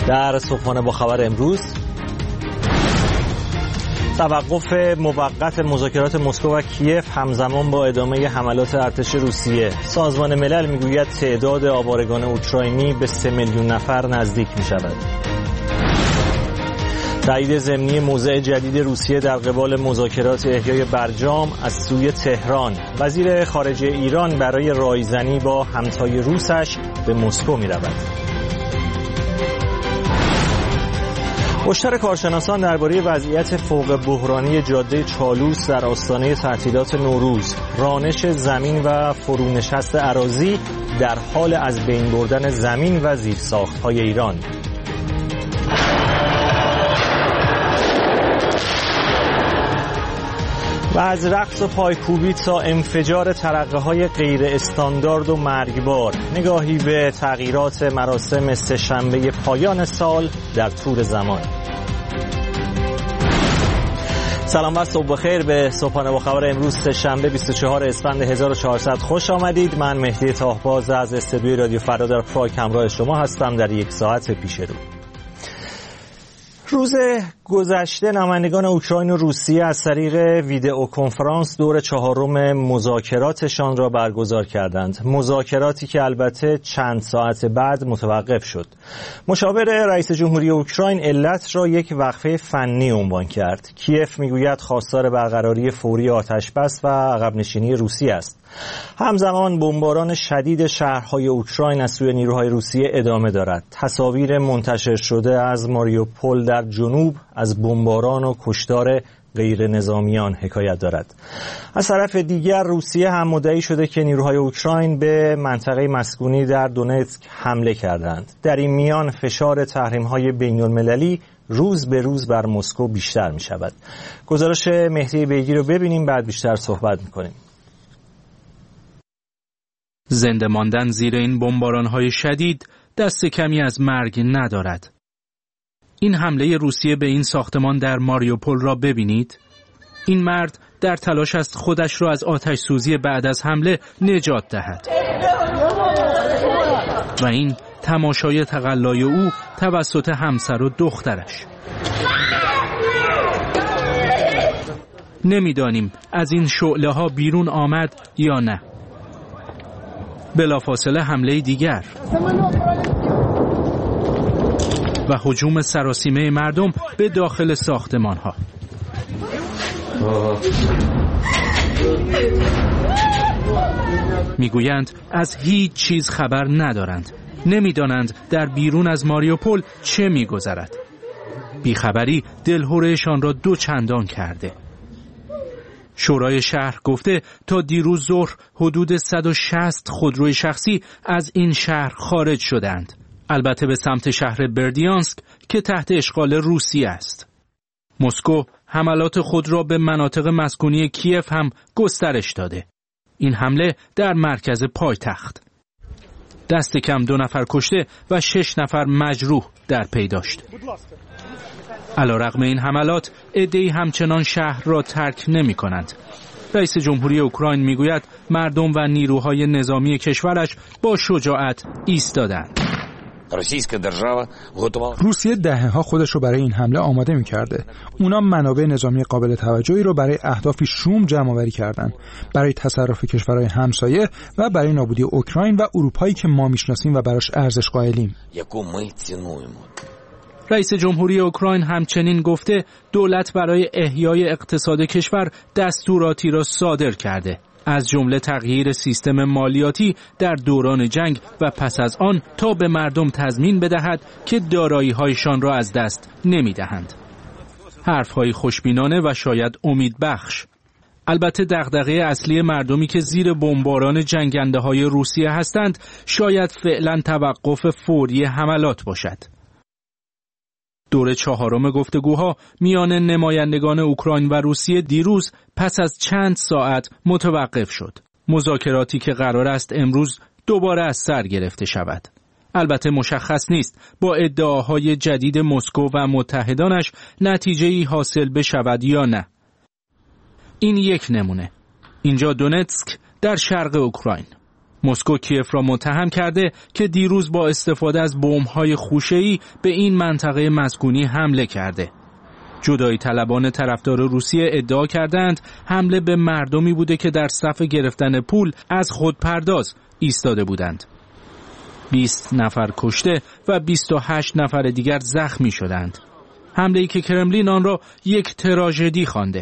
در صبحانه با خبر امروز: توقف موقت مذاکرات مسکو و کیف همزمان با ادامه حملات ارتش روسیه. سازمان ملل میگوید تعداد آوارگان اوکراینی به 3 میلیون نفر نزدیک می شود. تایید ضمنی موضع جدید روسیه در قبال مذاکرات احیای برجام از سوی تهران. وزیر خارجه ایران برای رایزنی با همتای روسش به مسکو می رود. هشدار کارشناسان درباره وضعیت فوق بحرانی جاده چالوس در آستانه تعطیلات نوروز. رانش زمین و فرونشست اراضی در حال از بین بردن زمین و زیرساخت‌های ایران. و از رقص و پایکوبی تا انفجار ترقه‌های غیر استاندارد و مرگبار، نگاهی به تغییرات مراسم سه‌شنبه پایان سال در طول زمان. سلام و صبح بخیر به صبحانه با خبر امروز سه‌شنبه 24 اسفند 1400 خوش آمدید. من مهدی طاهباز از استودیوی رادیو فردا در پراگ همراه شما هستم در یک ساعت پیش رو. روز گذشته نمایندگان اوکراین و روسیه از طریق ویدئو کنفرانس دور 4 مذاکراتشان را برگزار کردند. مذاکراتی که البته چند ساعت بعد متوقف شد. مشاور رئیس جمهوری اوکراین علت را یک وقفه فنی عنوان کرد. کیف میگوید خواستار برقراری فوری آتشبس و عقب نشینی روسیه است. همزمان بمباران شدید شهرهای اوکراین از سوی نیروهای روسیه ادامه دارد. تصاویر منتشر شده از ماریوپول در جنوب از بمباران و کشتار غیر نظامیان حکایت دارد. از طرف دیگر روسیه هم مدعی شده که نیروهای اوکراین به منطقه مسکونی در دونتسک حمله کردند. در این میان فشار تحریم‌های بین‌المللی روز به روز بر مسکو بیشتر می شود. گزارش مهدی بیگی رو ببینیم، بعد بیشتر صحبت می‌کنیم. زنده ماندن زیر این بمباران‌های شدید دست کمی از مرگ ندارد. این حمله روسیه به این ساختمان در ماریوپول را ببینید. این مرد در تلاش است خودش را از آتش سوزی بعد از حمله نجات دهد. و این تماشای تقلای او توسط همسر و دخترش. نمیدانیم از این شعله ها بیرون آمد یا نه. بلافاصله حمله دیگر و هجوم سراسیمه مردم به داخل ساختمان ها. میگویند از هیچ چیز خبر ندارند. نمیدانند در بیرون از ماریوپول چه میگذرد. بیخبری دلهرهشان را 2 چندان کرده. شورای شهر گفته تا دیروز ظهر حدود 160 خودروی شخصی از این شهر خارج شدند. البته به سمت شهر بردیانسک که تحت اشغال روسیه است. مسکو حملات خود را به مناطق مسکونی کیف هم گسترش داده. این حمله در مرکز پایتخت. دست کم 2 نفر کشته و 6 نفر مجروح در پی داشت. علیرغم این حملات، عده‌ای همچنان شهر را ترک نمی کنند. رئیس جمهوری اوکراین میگوید مردم و نیروهای نظامی کشورش با شجاعت ایستادند. روسیه دهه‌ها خودش رو برای این حمله آماده می‌کرده. اونا منابع نظامی قابل توجهی رو برای اهدافی شوم جمع‌آوری کردن، برای تصرف کشورهای همسایه و برای نابودی اوکراین و اروپایی که ما میشناسیم و براش ارزش قائلیم. رئیس جمهوری اوکراین همچنین گفته دولت برای احیای اقتصاد کشور دستوراتی را صادر کرده، از جمله تغییر سیستم مالیاتی در دوران جنگ و پس از آن تا به مردم تضمین بدهد که دارایی‌هایشان را از دست نمی‌دهند. حرف‌های خوشبینانه و شاید امیدبخش. البته دغدغه اصلی مردمی که زیر بمباران جنگنده‌های روسیه هستند شاید فعلا توقف فوری حملات باشد. دور 4 گفتگوها میان نمایندگان اوکراین و روسیه دیروز پس از چند ساعت متوقف شد. مذاکراتی که قرار است امروز دوباره از سر گرفته شود. البته مشخص نیست با ادعاهای جدید مسکو و متحدانش نتیجه‌ای حاصل بشود یا نه. این یک نمونه. اینجا دونتسک در شرق اوکراین. مسکو کیف را متهم کرده که دیروز با استفاده از بمب‌های خوشه‌ای به این منطقه مسکونی حمله کرده. جدایی طلبان طرفدار روسیه ادعا کردند حمله به مردمی بوده که در صف گرفتن پول از خودپرداز ایستاده بودند. 20 نفر کشته و 28 نفر دیگر زخمی شدند. حمله‌ای که کرملین آن را یک تراژدی خوانده.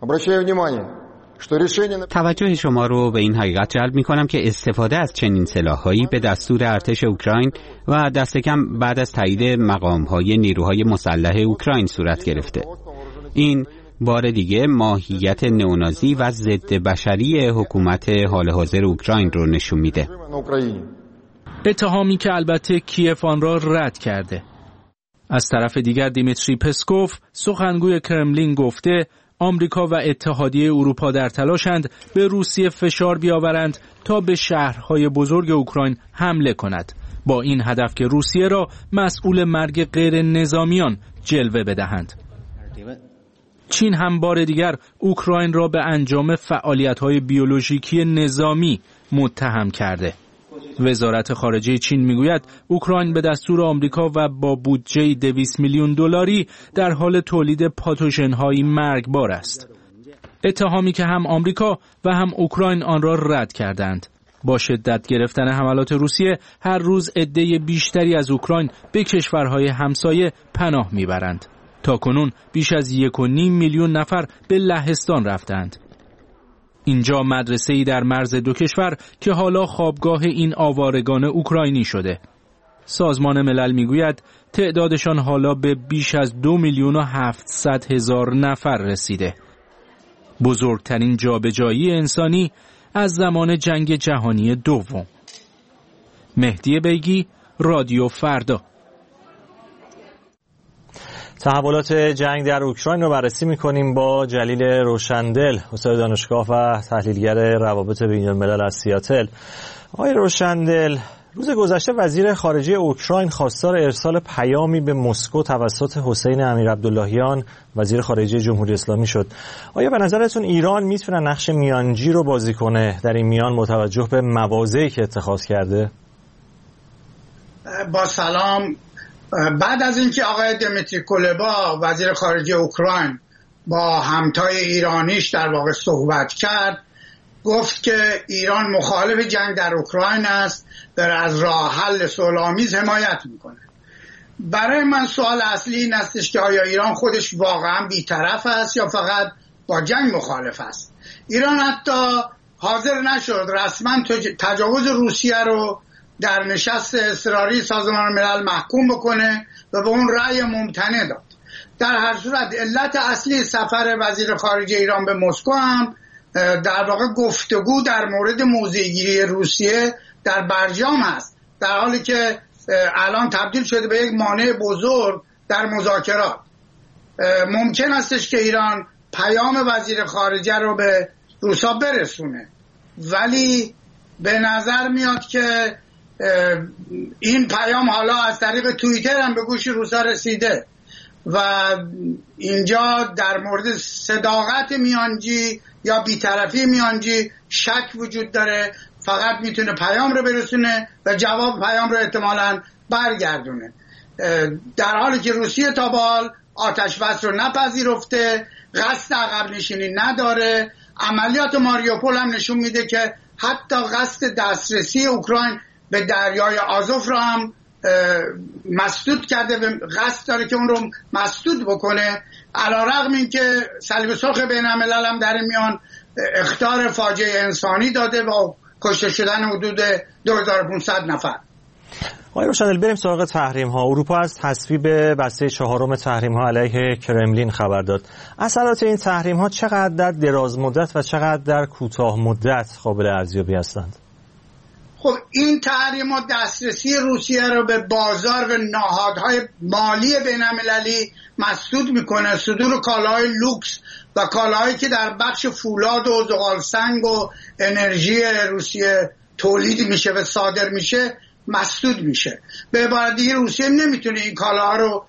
توجه شما رو به این حقیقت جلب می‌کنم که استفاده از چنین سلاح‌هایی به دستور ارتش اوکراین و دست کم بعد از تایید مقام‌های نیروهای مسلح اوکراین صورت گرفته. این بار دیگه ماهیت نئونازی و ضد بشری حکومت حال حاضر اوکراین رو نشون میده. اتهامی که البته کیف آن را رد کرده. از طرف دیگر دیمیتری پسکوف سخنگوی کرملین گفته آمریکا و اتحادیه اروپا در تلاشند به روسیه فشار بیاورند تا به شهرهای بزرگ اوکراین حمله کند، با این هدف که روسیه را مسئول مرگ غیر نظامیان جلوه بدهند. چین هم بار دیگر اوکراین را به انجام فعالیت‌های بیولوژیکی نظامی متهم کرده. وزارت خارجه چین میگوید اوکراین به دستور آمریکا و با بودجه 200 میلیون دلاری در حال تولید پاتوژن‌های مرگبار است. اتهامی که هم آمریکا و هم اوکراین آن را رد کردند. با شدت گرفتن حملات روسیه هر روز عده بیشتری از اوکراین به کشورهای همسایه پناه میبرند. تاکنون بیش از 1.5 میلیون نفر به لهستان رفتند. اینجا مدرسه‌ای در مرز دو کشور که حالا خوابگاه این آوارگان اوکراینی شده. سازمان ملل میگوید تعدادشان حالا به بیش از 2,700,000 نفر رسیده. بزرگترین جابجایی انسانی از زمان جنگ جهانی دوم. مهدی بیگی، رادیو فردا. تحولات جنگ در اوکراین رو بررسی می‌کنیم با جلیل روشندل، استاد دانشگاه و تحلیلگر روابط بین‌الملل از سیاتل. آقای روشندل، روز گذشته وزیر خارجه اوکراین خواستار ارسال پیامی به مسکو توسط حسین امیرعبداللهیان وزیر خارجه جمهوری اسلامی شد. آیا به نظرتون ایران میتونه نقش میانجی رو بازی کنه در این میان با توجه به مواضعی که اتخاذ کرده؟ با سلام. بعد از اینکه آقای دمیتری کولبا وزیر خارجه اوکراین با همتای ایرانیش در واقع صحبت کرد، گفت که ایران مخالف جنگ در اوکراین است، داره از راه حل صلح‌آمیز حمایت میکنه. برای من سوال اصلی این استش که آیا ایران خودش واقعا بی‌طرف است یا فقط با جنگ مخالف است؟ ایران حتی حاضر نشد رسما تجاوز روسیه رو در نشست اضطراری سازمان ملل محکوم بکنه و به اون رأی ممتنع داد. در هر صورت علت اصلی سفر وزیر خارجه ایران به مسکو هم در واقع گفتگو در مورد موضع‌گیری روسیه در برجام هست، در حالی که الان تبدیل شده به یک مانع بزرگ در مذاکرات. ممکن استش که ایران پیام وزیر خارجه رو به روسا برسونه، ولی به نظر میاد که این پیام حالا از طریق توییتر هم به گوش روسا رسیده و اینجا در مورد صداقت میانجی یا بی‌طرفی میانجی شک وجود داره. فقط میتونه پیام رو برسونه و جواب پیام رو احتمالاً برگردونه، در حالی که روسیه تا به حال آتش بس رو نپذیرفته، قصد عقب نشینی نداره. عملیات ماریوپول هم نشون میده که حتی قصد دسترسی اوکراین به دریای آزوف رو هم مسدود کرده و قصد داره که اون رو مسدود بکنه، علیرغم این که صلیب سرخ بین الملل هم در این میان اخطار فاجعه انسانی داده و کشته شدن حدود 2500 نفر. آقای روشندل، بریم سراغ تحریم ها. اروپا از تصویب بسته 4 تحریم ها علیه کرملین خبر داد. اثرات این تحریم ها چقدر در دراز مدت و چقدر در کوتاه مدت قابل ارزیابی هستند؟ خب این تحریم ها دسترسی روسیه رو به بازار و نهادهای مالی بین المللی مسدود میکنه. صدور کالاهای لوکس و کالاهایی که در بخش فولاد و زغال سنگ و انرژی روسیه تولید میشه و صادر میشه مسدود میشه. به عبارت دیگه روسیه نمیتونه این کالاها رو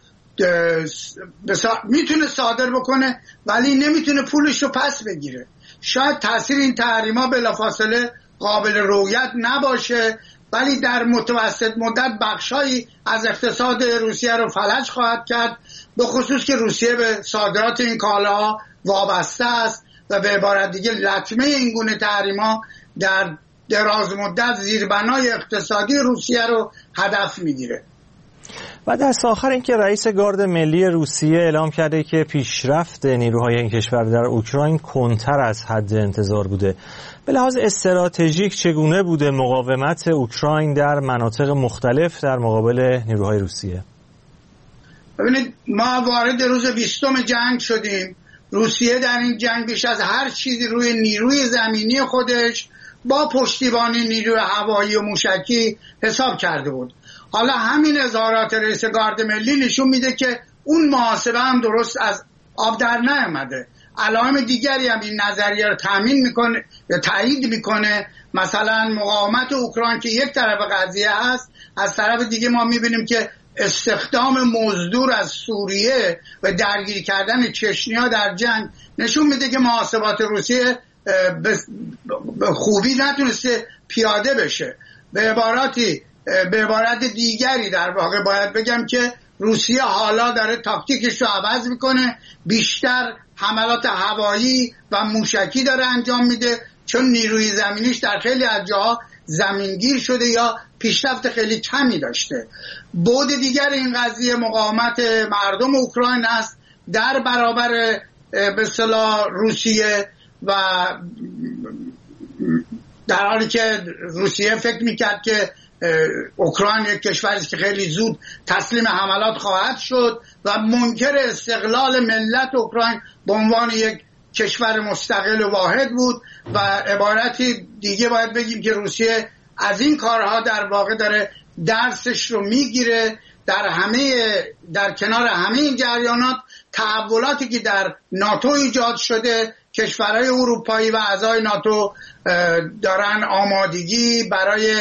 میتونه صادر بکنه ولی نمیتونه پولش رو پس بگیره. شاید تاثیر این تحریما بلافاصله قابل رویت نباشه، ولی در متوسط مدت بخشایی از اقتصاد روسیه رو فلج خواهد کرد، به خصوص که روسیه به صادرات این کالاها وابسته است و به عبارت دیگه لطمه این گونه تحریم‌ها در دراز مدت زیربنای اقتصادی روسیه رو هدف میگیره. و دست آخر اینکه رئیس گارد ملی روسیه اعلام کرده که پیشرفت نیروهای این کشور در اوکراین کنتر از حد انتظار بوده. به لحاظ استراتژیک چگونه بوده مقاومت اوکراین در مناطق مختلف در مقابل نیروهای روسیه؟ ببینید، ما وارد روز 20 جنگ شدیم. روسیه در این جنگ بیش از هر چیزی روی نیروی زمینی خودش با پشتیبانی نیروی هوایی و موشکی حساب کرده بود. حالا همین اظهارات رئیس گارد ملی نشون میده که اون محاسبه هم درست از آب در نیامده. علائم دیگری هم این نظریه رو تایید میکنه. مثلا مقاومت اوکراین که یک طرف قضیه هست، از طرف دیگه ما میبینیم که استخدام مزدور از سوریه و درگیری کردن چچنیا در جنگ نشون میده که محاسبات روسیه به خوبی نتونسته پیاده بشه. به عبارت دیگری در واقع باید بگم که روسیه حالا داره تاکتیکش رو عوض میکنه، بیشتر حملات هوایی و موشکی داره انجام میده، چون نیروی زمینیش در خیلی از جاها زمینگیر شده یا پیشرفت خیلی کمی داشته. بعد دیگر این قضیه مقاومت مردم اوکراین است در برابر به اصطلاح روسیه، و در حالی که روسیه فکر میکرد که اوکراین یک کشوری است که خیلی زود تسلیم حملات خواهد شد و منکر استقلال ملت اوکراین به عنوان یک کشور مستقل و واحد بود. و عبارتی دیگه باید بگیم که روسیه از این کارها در واقع داره درسش رو میگیره. در کنار همه این جریانات، تحولاتی که در ناتو ایجاد شده، کشورهای اروپایی و اعضای ناتو دارن آمادگی برای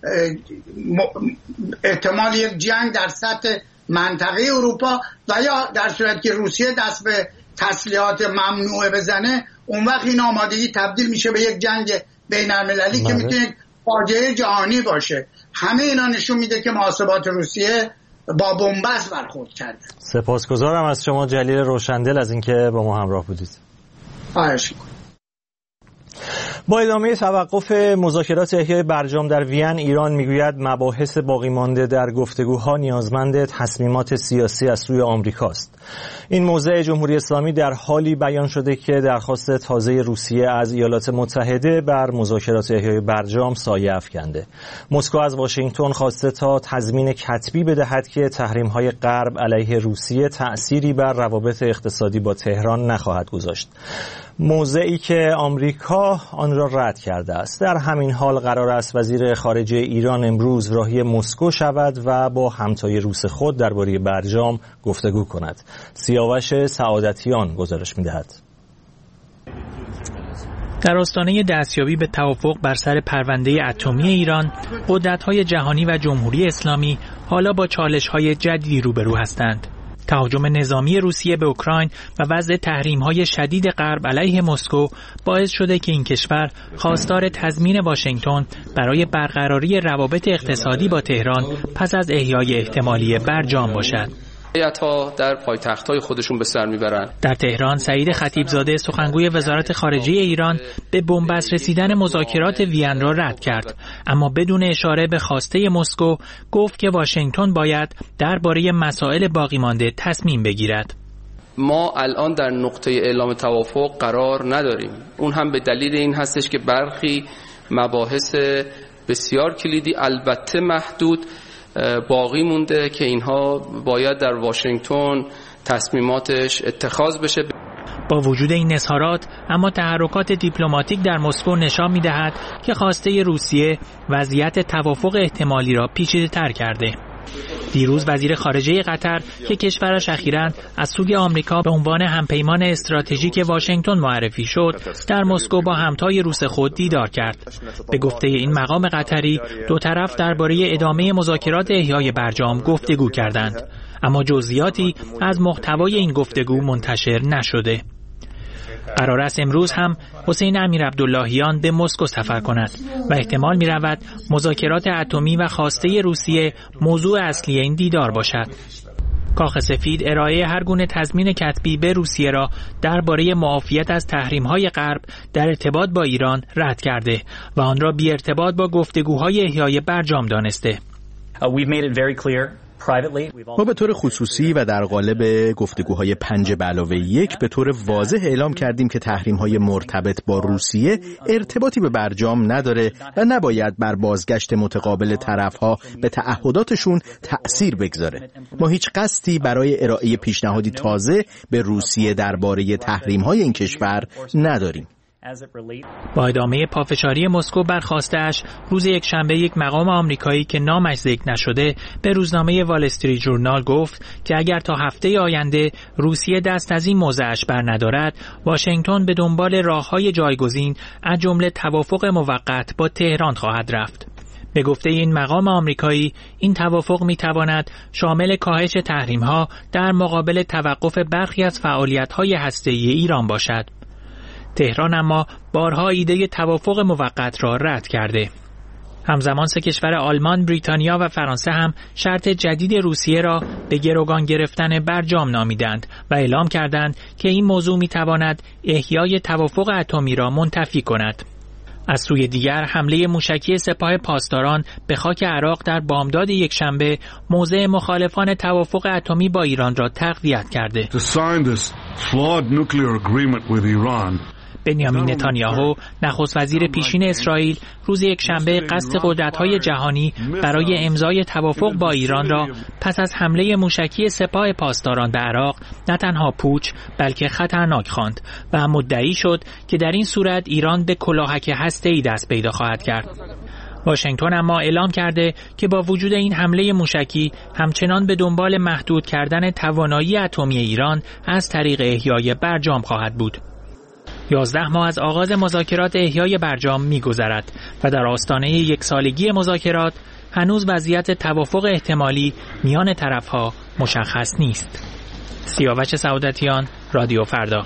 احتمال یک جنگ در سطح منطقه اروپا، و یا در صورت که روسیه دست به تسلیحات ممنوعه بزنه، اون وقت این آمادگی تبدیل میشه به یک جنگ بین المللی که میتونه فاجعه جهانی باشه. همه اینا نشون میده که محاسبات روسیه با بن‌بست برخورد کرده. سپاسگزارم از شما جلیل روشندل از اینکه با ما همراه بودید. خواهش می‌کنم. با ادامه توقف مذاکرات احیای برجام در وین، ایران میگوید مباحث باقی مانده در گفتگوها نیازمند تصمیمات سیاسی از سوی آمریکاست. این موضع جمهوری اسلامی در حالی بیان شده که درخواست تازه روسیه از ایالات متحده بر مذاکرات احیای برجام سایه افکنده. مسکو از واشنگتن خواسته تا تضمین کتبی بدهد که تحریم‌های غرب علیه روسیه تأثیری بر روابط اقتصادی با تهران نخواهد گذاشت. موضعی که آمریکا آن را رد کرده است. در همین حال قرار است وزیر خارجه ایران امروز راهی مسکو شود و با همتای روس خود درباره برجام گفتگو کند. سیاوش سعادتیان گزارش می‌دهد. در آستانه دستیابی به توافق بر سر پرونده اتمی ایران، قدرت‌های جهانی و جمهوری اسلامی حالا با چالش‌های جدیدی روبرو هستند. تهاجم نظامی روسیه به اوکراین و وضع تحریم‌های شدید غرب علیه مسکو باعث شده که این کشور خواستار تضمین واشنگتن برای برقراری روابط اقتصادی با تهران پس از احیای احتمالی برجام باشد. هیئت‌ها در پایتخت‌های خودشون به سر میبرن. در تهران سعید خطیبزاده سخنگوی وزارت خارجه ایران به بن‌بست رسیدن مذاکرات وین را رد کرد، اما بدون اشاره به خواسته مسکو گفت که واشنگتن باید درباره مسائل باقی مانده تصمیم بگیرد. ما الان در نقطه اعلام توافق قرار نداریم. اون هم به دلیل این هستش که برخی مباحث بسیار کلیدی البته محدود باقی مونده که اینها باید در واشنگتن تصمیماتش اتخاذ بشه. با وجود این اظهارات، اما تحرکات دیپلماتیک در مسکو نشان می‌دهد که خواسته روسیه وضعیت توافق احتمالی را پیچیده‌تر کرده. دیروز وزیر خارجه قطر که کشورش اخیراً از سوی آمریکا به عنوان همپیمان استراتژیک واشنگتن معرفی شد، در مسکو با همتای روس خود دیدار کرد. به گفته این مقام قطری، دو طرف درباره ادامه مذاکرات احیای برجام گفتگو کردند، اما جزئیاتی از محتوای این گفتگو منتشر نشده. قرار است امروز هم حسین امیرعبداللهیان به مسکو سفر کند و احتمال می رود مذاکرات اتمی و خواسته روسیه موضوع اصلی این دیدار باشد. کاخ سفید ارائه هر گونه تضمین کتبی به روسیه را درباره معافیت از تحریم‌های غرب در ارتباط با ایران رد کرده و آن را بی ارتباط با گفتگوهای احیای برجام دانسته. ما به طور خصوصی و در قالب گفتگوهای 5+1 به طور واضح اعلام کردیم که تحریم‌های مرتبط با روسیه ارتباطی به برجام نداره و نباید بر بازگشت متقابل طرف‌ها به تعهداتشون تأثیر بگذاره. ما هیچ قصدی برای ارائه پیشنهادی تازه به روسیه درباره تحریم‌های این کشور نداریم. با ادامه پافشاری مسکو بر خواسته‌اش روز یکشنبه یک مقام آمریکایی که نامش ذکر نشده به روزنامه وال استریت ژورنال گفت که اگر تا هفته آینده روسیه دست از این موضعش بر ندارد، واشنگتن به دنبال راه‌های جایگزین از جمله توافق موقت با تهران خواهد رفت. به گفته این مقام آمریکایی، این توافق می‌تواند شامل کاهش تحریم‌ها در مقابل توقف برخی از فعالیت‌های هسته‌ای ایران باشد. تهران اما بارها ایده توافق موقت را رد کرده. همزمان سه کشور آلمان، بریتانیا و فرانسه هم شرط جدید روسیه را به گروگان گرفتن برجام نامیدند و اعلام کردند که این موضوع می‌تواند احیای توافق اتمی را منتفی کند. از سوی دیگر حمله موشکی سپاه پاسداران به خاک عراق در بامداد یکشنبه موضع مخالفان توافق اتمی با ایران را تقویت کرده. بنیامین نتانیاهو نخست وزیر پیشین اسرائیل روز یکشنبه قصد قدرت‌های جهانی برای امضای توافق با ایران را پس از حمله موشکی سپاه پاسداران به عراق نه تنها پوچ بلکه خطرناک خواند و مدعی شد که در این صورت ایران به کلاهک هسته‌ای دست پیدا خواهد کرد. واشنگتن اما اعلام کرده که با وجود این حمله موشکی همچنان به دنبال محدود کردن توانایی اتمی ایران از طریق احیای برجام خواهد بود. 11 ماه از آغاز مذاکرات احیای برجام می‌گذرد و در آستانه یک سالگی مذاکرات هنوز وضعیت توافق احتمالی میان طرف‌ها مشخص نیست. سیاوش سعادتیان، رادیو فردا.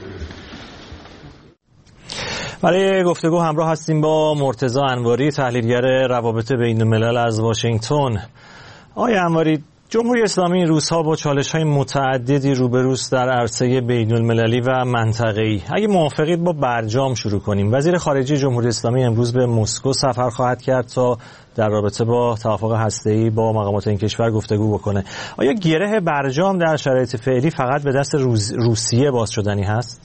برای گفتگو همراه هستیم با مرتضی انواری، تحلیلگر روابط بین‌الملل از واشنگتن. آقای انواری، جمهوری اسلامی این روزها با چالش‌های متعددی روبروست در عرصه بین‌المللی و منطقه‌ای. اگه موافقید با برجام شروع کنیم. وزیر خارجه جمهوری اسلامی امروز به مسکو سفر خواهد کرد تا در رابطه با توافق هسته‌ای با مقامات این کشور گفتگو بکنه. آیا گره برجام در شرایط فعلی فقط به دست روسیه باز شدنی هست؟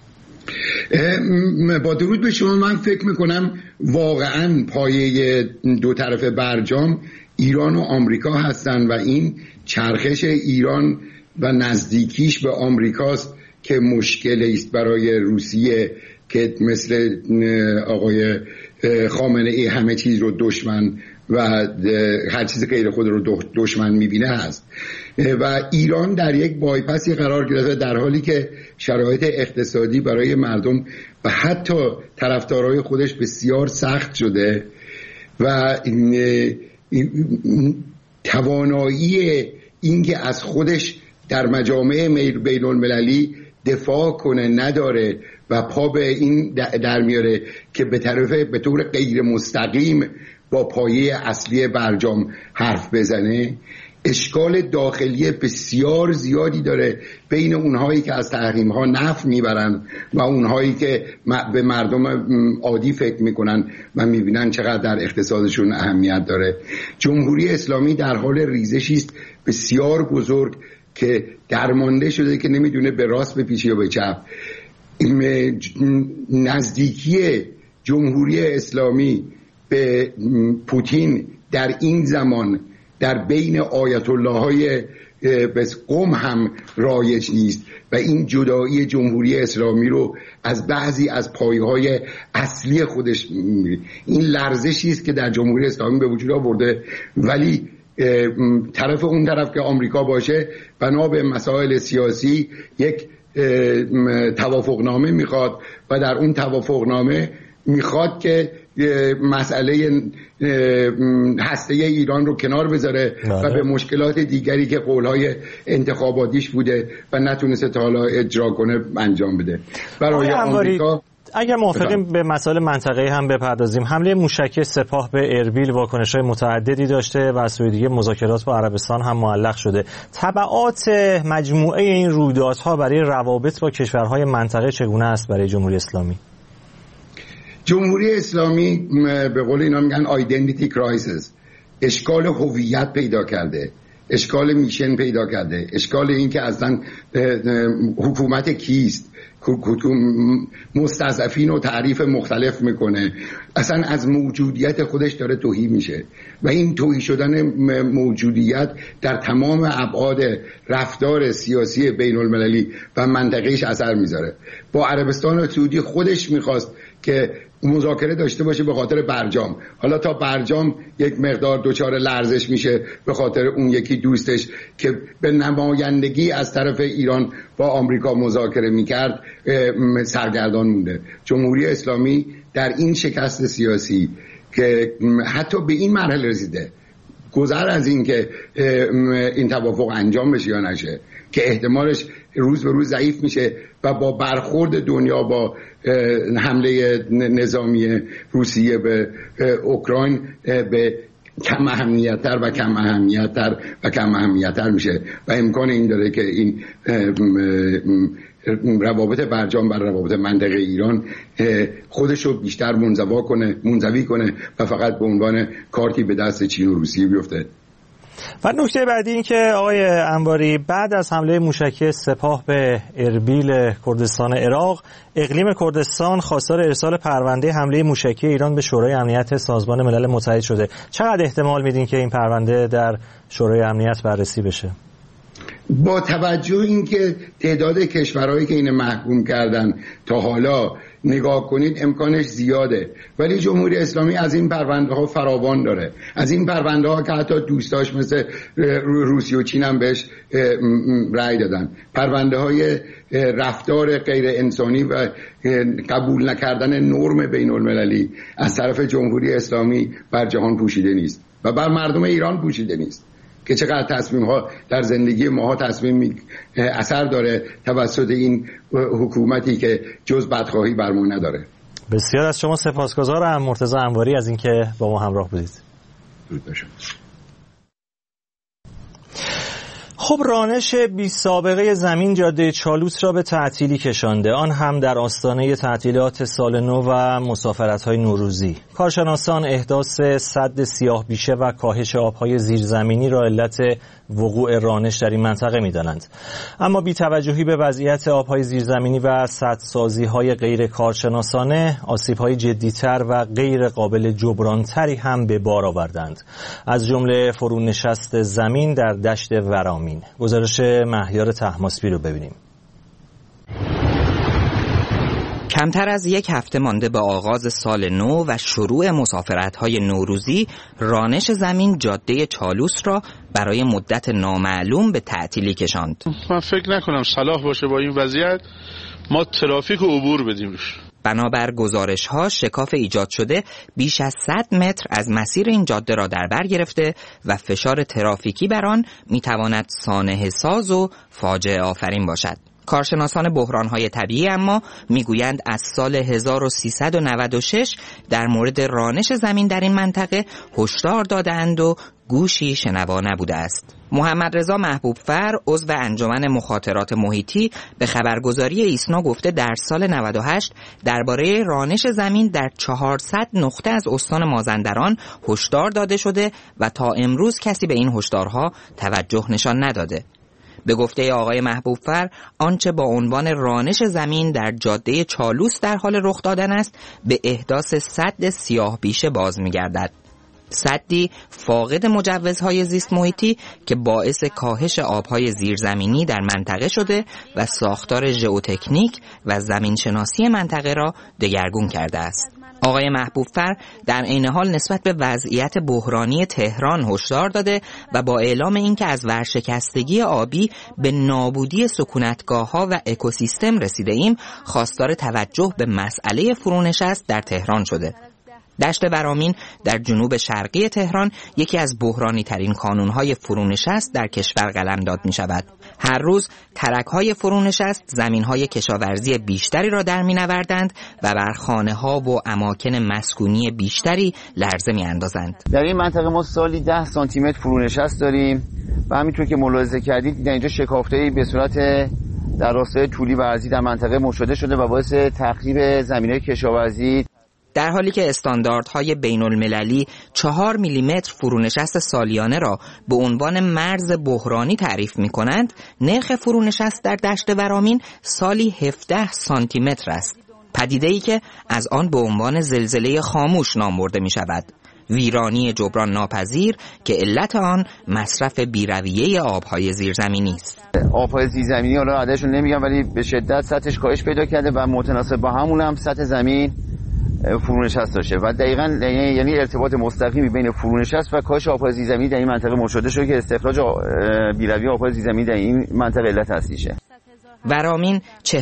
با درود به شما، من فکر میکنم واقعا پایه دو طرف برجام ایران و آمریکا هستن و این چرخش ایران و نزدیکیش به آمریکاست که مشکل است برای روسیه که مثل آقای خامنه ای همه چیز رو دشمن و هر چیز غیر خود رو دشمن میبینه هست و ایران در یک بایپسی قرار گرفته در حالی که شرایط اقتصادی برای مردم و حتی طرفدارای خودش بسیار سخت شده و توانایی اینکه از خودش در مجامع بین المللی دفاع کنه نداره و پا به این در میاره که به طور غیر مستقیم با پایه اصلی برجام حرف بزنه. اشکال داخلی بسیار زیادی داره بین اونهایی که از تحریم ها نفع میبرن و اونهایی که به مردم عادی فکر میکنن و میبینن چقدر در اقتصادشون اهمیت داره. جمهوری اسلامی در حال ریزشی است بسیار بزرگ که درمانده شده که نمیدونه به راست بپیچه یا به چپ. نزدیکی جمهوری اسلامی به پوتین در این زمان در بین آیت الله های قم هم رایج نیست و این جدایی جمهوری اسلامی رو از بعضی از پایه‌های اصلی خودش می‌بینه. این لرزشی است که در جمهوری اسلامی به وجود آورده، ولی طرف اون طرف که آمریکا باشه بنا به مسائل سیاسی یک توافقنامه میخواد و در اون توافقنامه میخواد که مسئله هسته ایران رو کنار بذاره و به مشکلات دیگری که قولهای انتخاباتیش بوده و نتونسته تا حالا اجرا کنه انجام بده. برای آمریکا اگر موافقیم به مسائل منطقه‌ای هم بپردازیم. حمله موشکی سپاه به اربیل واکنش‌های متعددی داشته و از سوی دیگه مذاکرات با عربستان هم معلق شده. تبعات مجموعه این رویدادها برای روابط با کشورهای منطقه چگونه است برای جمهوری اسلامی؟ جمهوری اسلامی به قول اینا میگن آیدنتیتی کرایسیس، اشکال هویت پیدا کرده، اشکال میشن پیدا کرده، اشکال این که اصلا حکومت کیست، مستضعفین و تعریف مختلف میکنه، اصلا از موجودیت خودش داره تهی میشه و این تهی شدن موجودیت در تمام ابعاد رفتار سیاسی بین المللی و منطقهش اثر میذاره. با عربستان و سعودی خودش میخواست که مذاکره داشته باشه به خاطر برجام، حالا تا برجام یک مقدار دچار لرزش میشه به خاطر اون یکی دوستش که به نمایندگی از طرف ایران با آمریکا مذاکره میکرد سرگردان مونده. جمهوری اسلامی در این شکست سیاسی که حتی به این مرحله رسیده، گذر از این که این توافق انجام بشه یا نشه، که احتمالش روز به روز ضعیف میشه و با برخورد دنیا با حمله نظامی روسیه به اوکراین به کم اهمیت‌تر و کم اهمیت‌تر و کم اهمیت‌تر میشه و امکان این داره که این روابط برجام بر روابط منطقه ایران خودشو بیشتر منزوی کنه و فقط به عنوان کارتی به دست چین و روسیه بیفته. و نکته بعدی این که آقای انباری، بعد از حمله موشکی سپاه به اربیل کردستان عراق، اقلیم کردستان خواستار ارسال پرونده حمله موشکی ایران به شورای امنیت سازمان ملل متحد شده. چقدر احتمال میدین که این پرونده در شورای امنیت بررسی بشه؟ با توجه اینکه تعداد کشورهایی که این محکوم کردن تا حالا نگاه کنید امکانش زیاده، ولی جمهوری اسلامی از این پرونده ها فراوان داره، از این پرونده ها که حتی دوستاش مثل روسیه و چین هم بهش رأی دادن، پرونده های رفتار غیر انسانی و قبول نکردن نرم بین المللی از طرف جمهوری اسلامی بر جهان پوشیده نیست و بر مردم ایران پوشیده نیست که چقدر تصمیم ها در زندگی ماها اثر داره توسط این حکومتی که جز بدخواهی بر ما نداره. بسیار از شما سپاسگزارم مرتضی انواری از اینکه با ما همراه بودید. درود بر شما. خب رانش بی سابقه زمین جاده چالوس را به تعطیلی کشانده، آن هم در آستانه تعطیلات سال نو و مسافرت‌های نوروزی. کارشناسان احداث سد سیاه بیشه و کاهش آب‌های زیرزمینی را علت وقوع رانش در این منطقه می‌دانند. اما بی‌توجهی به وضعیت آب‌های زیرزمینی و سدسازی‌های غیر کارشناسانه، آسیب‌های جدی‌تر و غیر قابل جبران‌تری هم به بار آوردند. از جمله فرونشست زمین در دشت ورامین. گزارش مهیار طهماسبی رو ببینیم. کمتر از یک هفته مانده به آغاز سال نو و شروع مسافرت‌های نوروزی، رانش زمین جاده چالوس را برای مدت نامعلوم به تعطیلی کشاند. من فکر نکنم صلاح باشه با این وضعیت ما ترافیک رو عبور بدیم. بنابر گزارش‌ها شکاف ایجاد شده بیش از 100 متر از مسیر این جاده را در بر گرفته و فشار ترافیکی بر آن می‌تواند سانحه ساز و فاجعه آفرین باشد. کارشناسان بحران‌های طبیعی اما میگویند از سال 1396 در مورد رانش زمین در این منطقه هشدار دادند و گوشی شنوا نبوده است. محمد رضا محبوبفر عضو انجمن مخاطرات محیطی به خبرگزاری ایسنا گفته در سال 98 درباره رانش زمین در 400 نقطه از استان مازندران هشدار داده شده و تا امروز کسی به این هشدارها توجه نشان نداده. به گفته آقای محبوبفر آنچه با عنوان رانش زمین در جاده چالوس در حال رخ دادن است به احداث سد سیاه بیشه باز می‌گردد. سدی فاقد مجوزهای زیست محیطی که باعث کاهش آبهای زیرزمینی در منطقه شده و ساختار ژئوتکنیک و زمینشناسی منطقه را دگرگون کرده است. آقای محبوب‌فر در عین حال نسبت به وضعیت بحرانی تهران هشدار داده و با اعلام اینکه از ورشکستگی آبی به نابودی سکونتگاه‌ها و اکوسیستم رسیده ایم، خواستار توجه به مسئله فرونشست در تهران شده. دشت ورامین در جنوب شرقی تهران یکی از بحرانی ترین کانون‌های فرونشست در کشور قلمداد می‌شود. هر روز ترک‌های فرونشست زمین‌های کشاورزی بیشتری را در می‌نوردند و بر خانه‌ها و اماکن مسکونی بیشتری لرزه می‌اندازند. در این منطقه ما سالی 10 سانتی متر فرونشست داریم و همینطور که ملاحظه کردید در اینجا شکافته‌ای به صورت در راستای طولی و عرضی در منطقه مشاهده شده و باعث تخریب زمین‌های کشاورزی، در حالی که استانداردهای بین‌المللی 4 میلیمتر فرونشست سالیانه را به عنوان مرز بحرانی تعریف می‌کنند، نرخ فرونشست در دشت ورامین سالی 17 سانتی متر است. پدیده‌ای که از آن به عنوان زلزله خاموش نام برده می‌شود. ویرانی جبران ناپذیر که علت آن مصرف بی‌رویه آب‌های زیرزمینی است. آب‌های زیرزمینی حالا عددشون نمیگم ولی به شدت سطحش کاهش پیدا کرده و متناسب با همون هم سطح زمین فرونشست داشته و دقیقاً یعنی ارتباط مستقیمی بین فرونشست و کاهش آب‌های زیرزمینی در این منطقه مشاهده شده که استخراج بی‌رویه آب‌های زیرزمینی در این منطقه علت اصلیشه. ورامین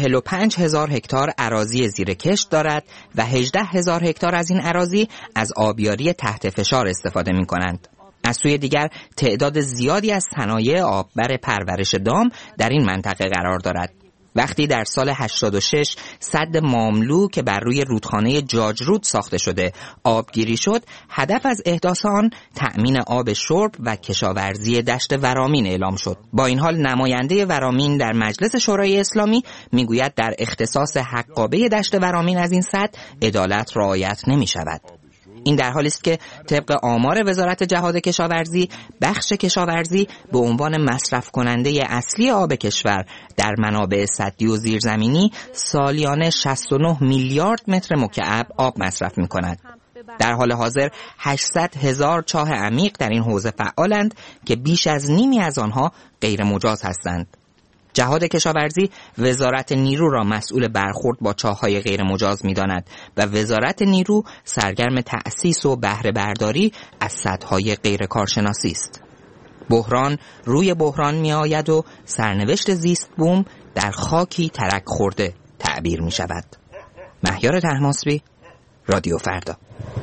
45,000 هکتار اراضی زیر کشت دارد و 18,000 هکتار از این اراضی از آبیاری تحت فشار استفاده می‌کنند. از سوی دیگر تعداد زیادی از صنایع آببر پرورش دام در این منطقه قرار دارد. وقتی در سال 86 سد ماملو که بر روی رودخانه جاجرود ساخته شده آبگیری شد، هدف از احداث آن تأمین آب شرب و کشاورزی دشت ورامین اعلام شد. با این حال نماینده ورامین در مجلس شورای اسلامی میگوید در اختصاص حقابه دشت ورامین از این سد عدالت رعایت نمی شود. این در حالی است که طبق آمار وزارت جهاد کشاورزی، بخش کشاورزی به عنوان مصرف کننده اصلی آب کشور در منابع سدی و زیرزمینی سالیانه 69 میلیارد متر مکعب آب مصرف می‌کند. در حال حاضر 800,000 چاه عمیق در این حوزه فعالند که بیش از نیمی از آنها غیر مجاز هستند. جهاد کشاورزی وزارت نیرو را مسئول برخورد با چاه‌های غیر مجاز می‌داند و وزارت نیرو سرگرم تأسیس و بهره برداری از سدهای غیر کارشناسی است. بحران روی بحران می‌آید و سرنوشت زیست بوم در خاکی ترک خورده تعبیر می‌شود. مهیار طهماسبی، رادیو فردا.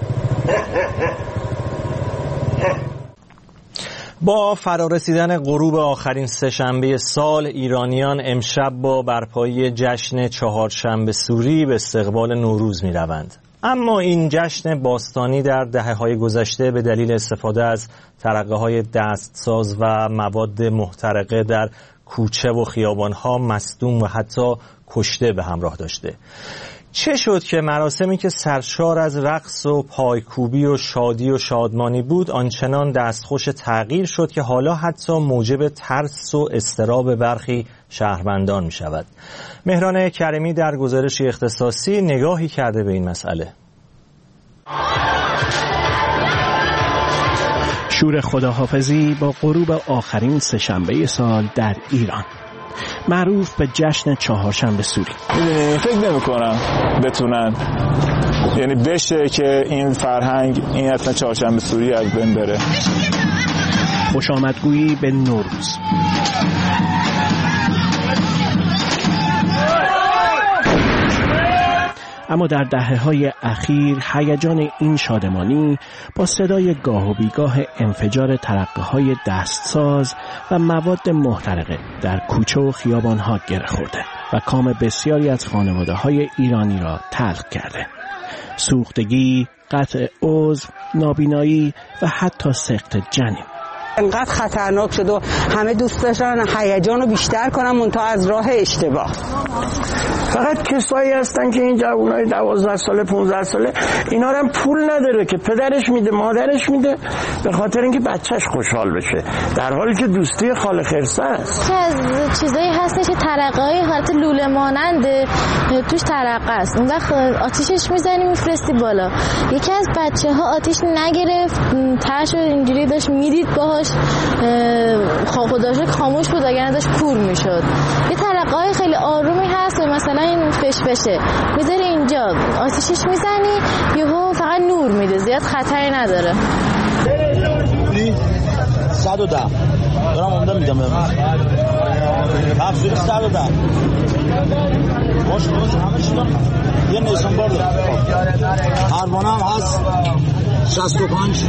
با فرارسیدن غروب آخرین سه‌شنبه سال، ایرانیان امشب با برپایی جشن چهارشنبه سوری به استقبال نوروز می روند. اما این جشن باستانی در دهه‌های گذشته به دلیل استفاده از ترقه‌های دستساز و مواد محترقه در کوچه و خیابان‌ها مصدوم و حتی کشته به همراه داشته. چه شد که مراسمی که سرشار از رقص و پایکوبی و شادی و شادمانی بود آنچنان دستخوش تغییر شد که حالا حتی موجب ترس و اضطراب برخی شهروندان می شود؟ مهران کریمی در گزارشی اختصاصی نگاهی کرده به این مسئله. شور خداحافظی با غروب آخرین سه‌شنبه سال در ایران، معروف به جشن چهارشنبه سوری. فکر نمی‌کنم بتونن یعنی بشه که این فرهنگ، این اصلا چهارشنبه سوری از بین بره. خوش آمدگویی به نوروز. اما در دهه‌های اخیر هیجان این شادمانی با صدای گاه و بیگاه انفجار ترقه‌های دستساز و مواد محترقه در کوچه و خیابان‌ها گره خورده و کام بسیاری از خانواده‌های ایرانی را تلخ کرده. سوختگی، قطع عضو، نابینایی و حتی سقط جنین. انقدر خطرناک شد و همه دوست داشتن هیجان رو بیشتر کنن منتها از راه اشتباه. فقط کسایی هستن که این جوانای 12 ساله 15 ساله اینا هم پول نداره که پدرش میده مادرش میده به خاطر اینکه بچهش خوشحال بشه، در حالی که دوستی خاله خرسه است. که از چیزایی هستش که ترقه‌های حالت لوله ماننده توش ترقه است، اون وقت آتیشش میزنی میفرستی بالا. یکی از بچه‌ها آتیش نگرفت، ترش اینجوری داشت میدید باهاش خودش خاموش بود اگر داشت کور میشد. یه ترقه‌های خیلی آرومی هست مثلا این فش میذاری اینجا آتیشش میزنی یهو زیاد خطری نداره. 110 دارم عمده میدم بهمون افزوری 110 باشه همه چی دارم یه نیسان بار دارم هربانه هم هست 65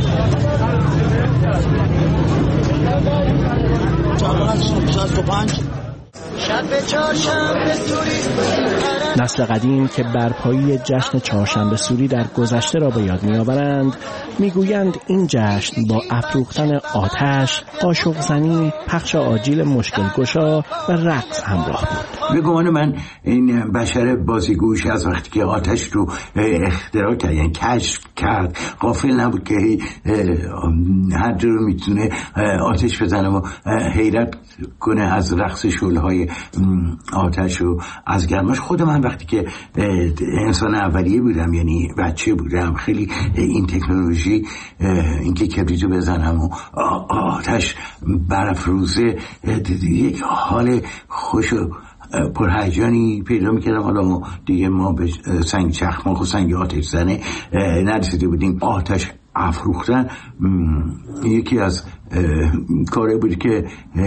نسل قدیم که برپایی جشن چهارشنبه سوری در گذشته را به یاد می‌آورند میگویند این جشن با افروختن آتش، قاشق زنی، پخش آجیل مشکل گشا و رقص همراه بود. به گمان من این بشر بازیگوش از وقتی که آتش رو اختراع کرد، یعنی کشف کرد، غافل نبود که هر جور میتونه آتش بزنه و حیرت کنه از رقص شعله‌های آتش و از گرماش. خود من وقتی که انسان اولیه بودم، یعنی بچه بودم، خیلی این تکنولوژی، اینکه کبریتو بزنم و آتش برافروزه، یک حال خوش و پرهیجانی پیدا میکردم. حالا دیگه ما به سنگ چخماق و سنگ آتش زنه نرسیده بودیم. آتش افروختن یکی از کاره بود که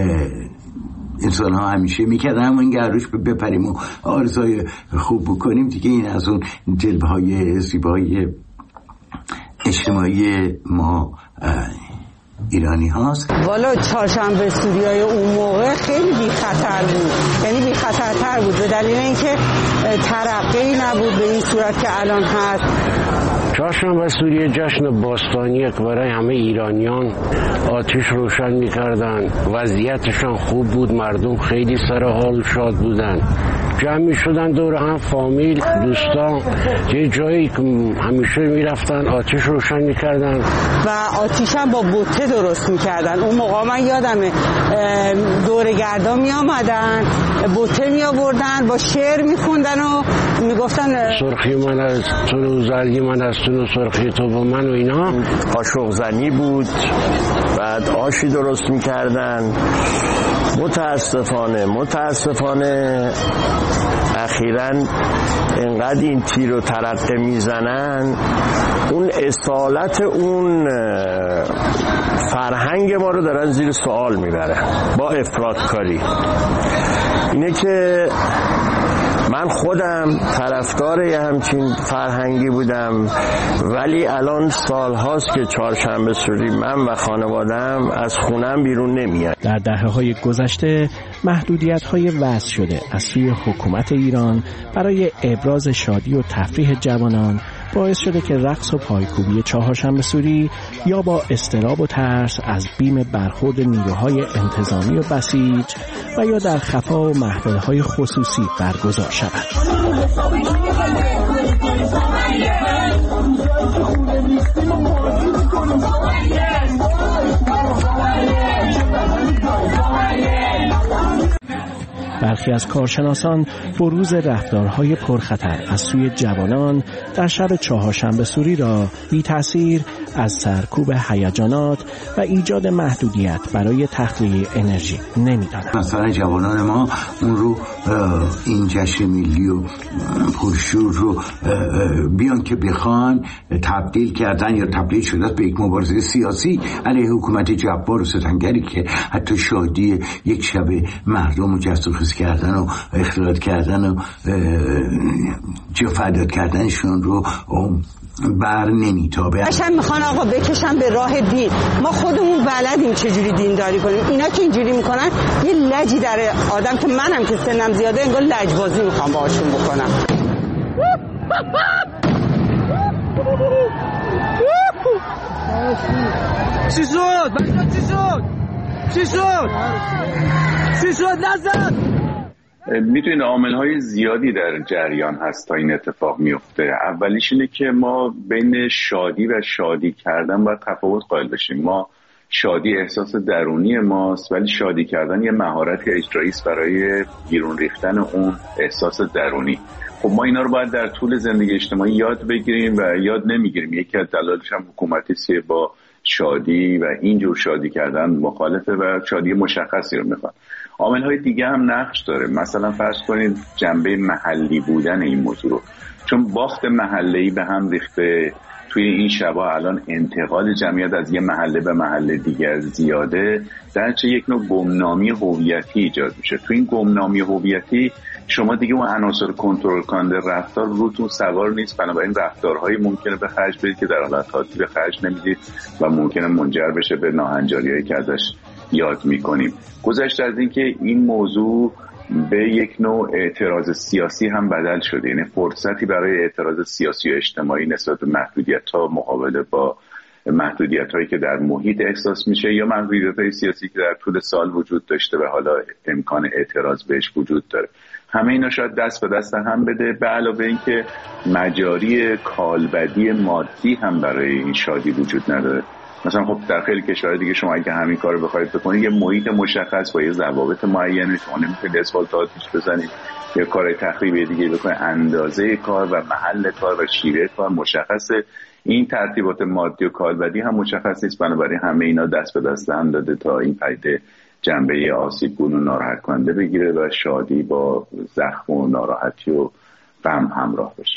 انسان ها همیشه میکردن، اما این گروش بپریم و آرزوی خوب بکنیم دیگه. این از اون جلوه های زیبای اجتماعی ما ایرانی هاست. والا چهارشنبه سوریای اون موقع خیلی بی خطر بود، یعنی بی خطرتر بود به دلیل اینکه ترقی نبود به این صورت که الان هست. چهارشنبه سوری جشن باستانیه که برای همه ایرانیان آتش روشن می‌کردن، وضعیتشان خوب بود، مردم خیلی سر حال شاد بودن، جمع می‌شدن دور هم، فامیل، دوستان، یه جایی که همیشه می‌رفتن آتش روشن می‌کردن و آتش هم با بوته درست می‌کردن. اون موقع من یادمه دورگردان می‌آمدن، بوته می‌آوردن، با شعر می‌خوندن و می‌گفتن سرخی من از تو، زرگی من از تو، سرخی تو با من و اینا. قاشق زنی بود، بعد آشی درست میکردن. متاسفانه اخیراً انقدر این تیر و ترقه میزنن، اون اصالت اون فرهنگ ما رو دارن زیر سوال میبرن با افراطکاری. اینه که من خودم طرفدار همچین فرهنگی بودم، ولی الان سالهاست که چهارشنبه سوری من و خانواده‌ام از خونم بیرون نمیاد. در دهه‌های گذشته محدودیت‌های وضع شده از سوی حکومت ایران برای ابراز شادی و تفریح جوانان باعث شده که رقص و پایکوبی چهارشنبه سوری یا با اضطراب و ترس از بیم برخورد نیروهای انتظامی و بسیج و یا در خفا و محفل‌های خصوصی برگزار شود. برخی از کارشناسان بروز رفتارهای پرخطر از سوی جوانان در شب چهارشنبه سوری را بی تأثیر از سرکوب هیجانات و ایجاد محدودیت برای تخلیه انرژی نمی‌دانند. مثلا جوانان ما اون رو این جشن ملی و پرشور رو بیان که بخوان تبدیل کردن یا تبدیل شده به یک مبارزه سیاسی علیه حکومت جبار و ستمگری که حتی شادی یک شب مردم رو جست و خیز کردن و اختلاط کردن و فریاد کردنشون رو بر نمیتابه. قشنگ میخوان آقا بکشن به راه دین. ما خودمون بلدیم چجوری دینداری کنیم. اینا که اینجوری میکنن یه لجی در آدم که منم که سنم زیاده انگار لجبازی میخوام باهاشون بکنم. چی شد؟ چی شد نزد؟ میتونید عامل‌های زیادی در جریان هست تا این اتفاق میفته. اولیش اینه که ما بین شادی و شادی کردن باید تفاوت قائل بشیم. ما شادی احساس درونی ماست، ولی شادی کردن یه مهارت اجرایی است برای بیرون ریختن اون احساس درونی. خب ما اینا رو باید در طول زندگی اجتماعی یاد بگیریم و یاد نمیگیریم. یکی از دلایلش هم حکومتی است که با شادی و اینجور شادی کردن مخالفه و شادی مشخصی رو میخواد. عامل‌های دیگه هم نقش داره. مثلا فرض کنید جنبه محلی بودن این موضوع رو. چون باخت محله‌ای به هم ریخته. توی این شبا الان انتقال جمعیت از یه محله به محله دیگر زیاده، در چه یک نوع گمنامی هویتی ایجاد میشه. توی این گمنامی هویتی شما دیگه اون عناصر کنترل کننده رفتار روتون سوار نیست، بنابراین رفتارهایی ممکنه به خرج بدید که در حالت عادی به خرج نمیدید و ممکنه منجر بشه به ناهنجاری‌هایی که ازش یاد میکنیم. گذشته از این که این موضوع به یک نوع اعتراض سیاسی هم بدل شده، یعنی فرصتی برای اعتراض سیاسی و اجتماعی نسبت به محدودیت‌ها، مقابله با محدودیت‌هایی که در محیط احساس میشه یا محدودیت‌های سیاسی که در طول سال وجود داشته و حالا امکان اعتراض بهش وجود داره. همه اینا شاید دست به دست هم بده، به علاوه این که مجاری کالبدی مادی هم برای این شادی وجود نداره. مثلا خب در خیلی کشورهای دیگه شما اگه همین کارو بخواید بکنید یه محیط مشخص با یه ضوابط معینه، شما نمیتونید اسفالت آتیش بزنید یا کارهای تخریبی دیگه بکنید، اندازه کار و محل کار و شیوه کار مشخصه. این ترتیبات مادی و کالبدی هم مشخص نیست، بنابراین همه اینا دست به دست هم داده تا این پدیده جنبه آسیبگون و ناراحت کننده بگیره و شادی با زخم و ناراحتی و غم همراه بشه.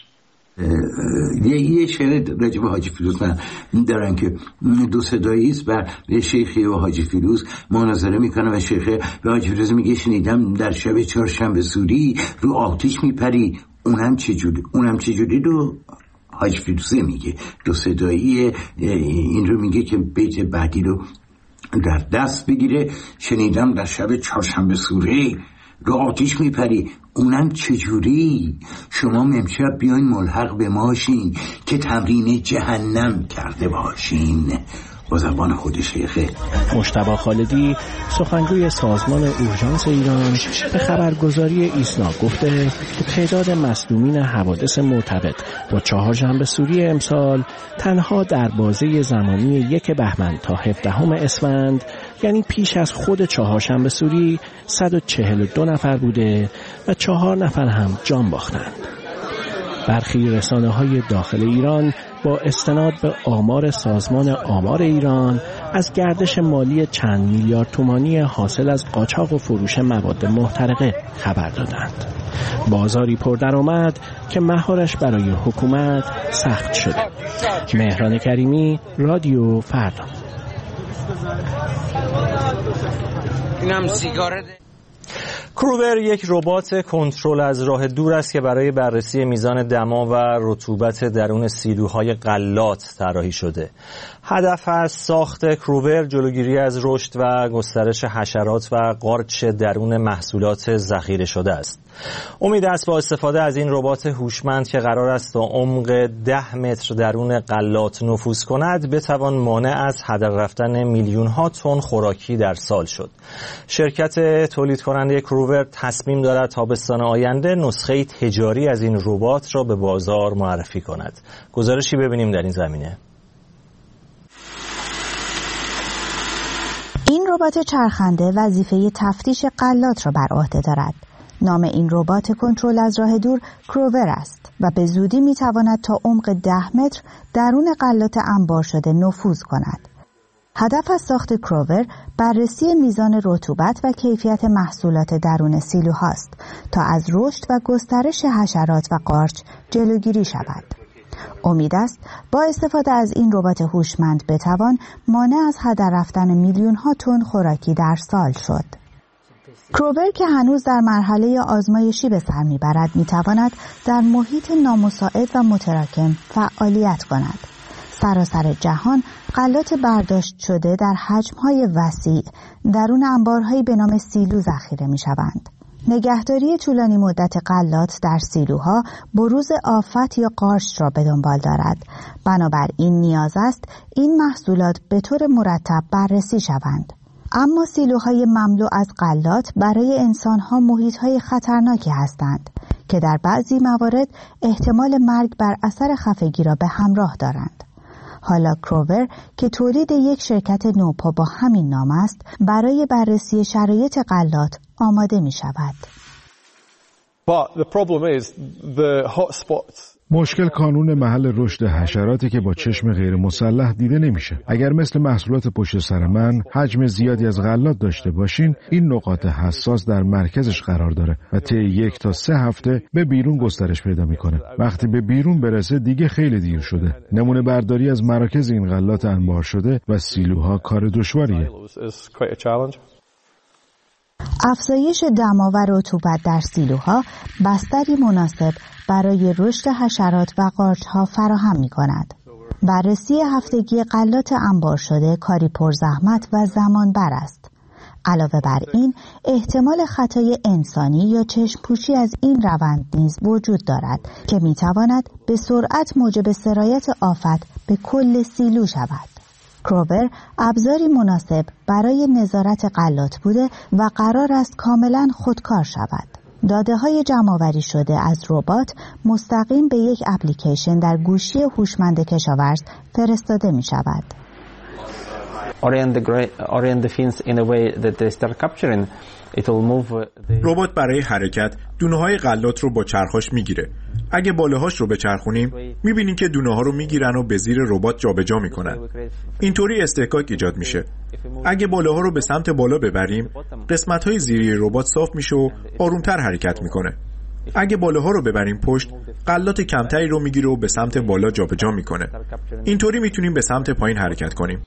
یه شعر راجب حاجی فیروز من دارن که دو صدایی است و شیخی و حاجی فیروز مناظره میکنه و شیخه به حاجی فیروز میگه شنیدم در شب چهارشنبه سوری رو آتش میپری، اونم چجوری رو حاجی فیروزه میگه. دو صدایی این رو میگه که بیت بعدی رو در دست بگیره، شنیدم در شب چهارشنبه سوری رو آتش میپری، اونم چجوری؟ شما امشب بیاین ملحق به ماشین که تمرین جهنم کرده باشین. با زبان خود شیخه. مجتبی خالدی سخنگوی سازمان اورژانس ایران به خبرگزاری ایسنا گفته که تعداد مصدومین حوادث مرتبط با چهارشنبه سوری امسال تنها در بازه زمانی 1 بهمن تا 17 اسفند، یعنی پیش از خود چهارشنبه سوری، 142 نفر بوده و 4 نفر هم جان باختند. برخی رسانه‌های داخل ایران با استناد به آمار سازمان آمار ایران از گردش مالی چند میلیارد تومانی حاصل از قاچاق و فروش مواد محترقه خبر دادند. بازاری پردرآمد که مهارش برای حکومت سخت شده. مهران کریمی، رادیو فردا. اینم سیگار کروبر یک ربات کنترل از راه دور است که برای بررسی میزان دما و رطوبت درون سیلوهای غلات طراحی شده. هدف از ساخت کروبر جلوگیری از رشد و گسترش حشرات و قارچ درون محصولات ذخیره شده است. امید است با استفاده از این ربات هوشمند که قرار است تا عمق 10 متر درون غلات نفوذ کند بتوان مانع از هدر رفتن میلیون ها تن خوراکی در سال شد. شرکت تولید کننده کروبر تصمیم دارد تابستان آینده نسخه تجاری از این ربات را به بازار معرفی کند. گزارشی ببینیم در این زمینه. این ربات چرخنده وظیفه تفتیش غلات را بر عهده دارد. نام این ربات کنترل از راه دور کروبر است و به زودی میتواند تا عمق 10 متر درون غلات انبار شده نفوذ کند. هدف از ساخت کروبر بررسی میزان رطوبت و کیفیت محصولات درون سیلوهاست تا از رشد و گسترش حشرات و قارچ جلوگیری شود. امید است با استفاده از این ربات هوشمند بتوان مانع از هدر رفتن میلیون ها تن خوراکی در سال شد. کروبر که هنوز در مرحله آزمایشی به سر میبرد میتواند در محیط نامساعد و متراکم فعالیت کند. سراسر جهان غلات برداشت شده در حجم‌های وسیع درون انبارهایی به نام سیلو ذخیره می‌شوند. نگهداری طولانی مدت غلات در سیلوها بروز آفت یا قارچ را به دنبال دارد. بنابراین نیاز است این محصولات به طور مرتب بررسی شوند. اما سیلوهای مملو از غلات برای انسان‌ها محیط‌های خطرناکی هستند که در بعضی موارد احتمال مرگ بر اثر خفگی را به همراه دارند. حالا کروبر که تولید یک شرکت نوپا با همین نام است برای بررسی شرایط غلات آماده می شود. مشکل کانون محل رشد حشراتی که با چشم غیر مسلح دیده نمیشه. اگر مثل محصولات پشت سر من حجم زیادی از غلات داشته باشین، این نقاط حساس در مرکزش قرار داره و طی 1 تا 3 هفته به بیرون گسترش پیدا میکنه. وقتی به بیرون برسه دیگه خیلی دیر شده. نمونه برداری از مراکز این غلات انبار شده و سیلوها کار دشواریه. افزایش دما و رطوبت در سیلوها بستری مناسب برای رشد حشرات و قارچها فراهم می کند. بررسی هفتگی غلات انبار شده کاری پرزحمت و زمانبر است. علاوه بر این، احتمال خطای انسانی یا چشم پوشی از این روند نیز وجود دارد که می تواند به سرعت موجب سرایت آفت به کل سیلو شود. کروور ابزاری مناسب برای نظارت غلات بوده و قرار است کاملا خودکار شود. داده‌های جمع‌آوری شده از ربات مستقیم به یک اپلیکیشن در گوشی هوشمند کشاورز فرستاده می شود. ربات برای حرکت دونه‌های غلات رو با چرخاش میگیره. اگه باله‌هاش رو بچرخونیم می‌بینیم که دونه‌ها رو میگیرن و به زیر ربات جابجا میکنن. اینطوری استحکاک ایجاد میشه. اگه باله‌ها رو به سمت بالا ببریم، قسمت‌های زیری ربات صاف میشه و آرومتر حرکت میکنه. اگه باله‌ها رو ببریم پشت، غلات کمتری رو میگیره و به سمت بالا جابجا میکنه. اینطوری میتونیم به سمت پایین حرکت کنیم.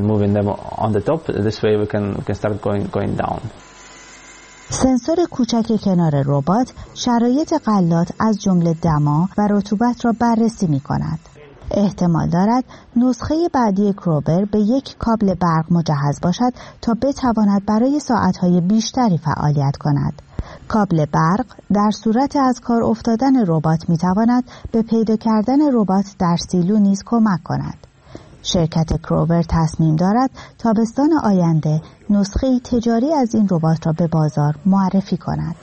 سنسور کوچک کنار ربات شرایط غلات از جمله دما و رطوبت را بررسی می کند. احتمال دارد نسخه بعدی کروور به یک کابل برق مجهز باشد تا بتواند برای ساعتهای بیشتری فعالیت کند. کابل برق در صورت از کار افتادن ربات می تواند به پیدا کردن ربات در سیلو نیز کمک کند. شرکت کروور تصمیم دارد تابستان آینده نسخه تجاری از این ربات را به بازار معرفی کند.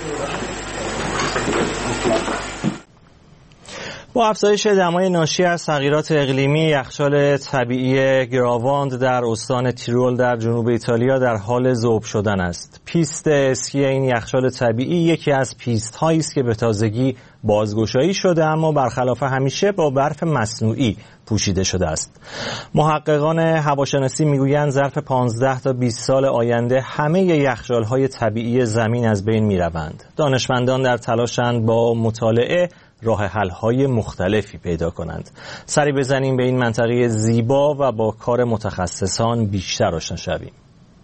با افزایش دمای ناشی از تغییرات اقلیمی، یخچال طبیعی گراواند در استان تیرول در جنوب ایتالیا در حال ذوب شدن است. پیست اسکی این یخچال طبیعی یکی از پیست هایی است که به تازگی بازگشایی شده، اما برخلاف همیشه با برف مصنوعی پوشیده شده است. محققان هواشناسی میگویند ظرف 15 تا 20 سال آینده همه یخچال‌های طبیعی زمین از بین میروند. دانشمندان در تلاشند با مطالعه راه حل‌های مختلفی پیدا کنند. سری بزنیم به این منطقه زیبا و با کار متخصصان بیشتر آشنا شویم.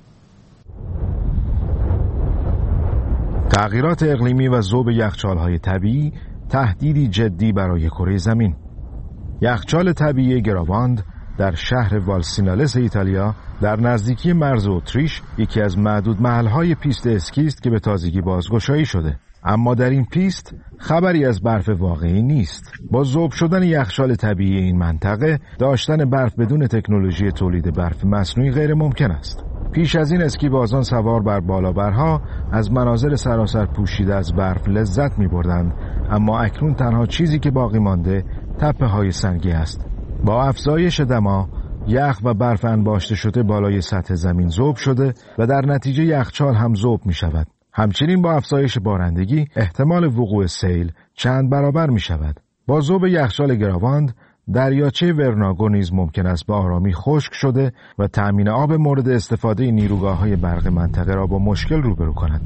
تغییرات اقلیمی و ذوب یخچال‌های طبیعی تهدیدی جدی برای کره زمین. یخچال طبیعی گراواند در شهر والسینالس ایتالیا در نزدیکی مرز اتریش یکی از معدود محل‌های پیست اسکی است که به تازگی بازگشایی شده. اما در این پیست خبری از برف واقعی نیست. با ذوب شدن یخچال طبیعی این منطقه، داشتن برف بدون تکنولوژی تولید برف مصنوعی غیر ممکن است. پیش از این اسکیبازان سوار بر بالابرها از مناظر سراسر پوشیده از برف لذت می بردند، اما اکنون تنها چیزی که باقی مانده تپه های سنگی است. با افزایش دما، یخ و برف انباشته شده بالای سطح زمین ذوب شده و در نتیجه یخچال هم ذوب می شود. همچنین با افزایش بارندگی احتمال وقوع سیل چند برابر می شود. با ذوب یخچال گراواند، دریاچه ورناگو نیز ممکن است به آرامی خشک شده و تأمین آب مورد استفاده نیروگاه‌های برق منطقه را با مشکل روبرو کند.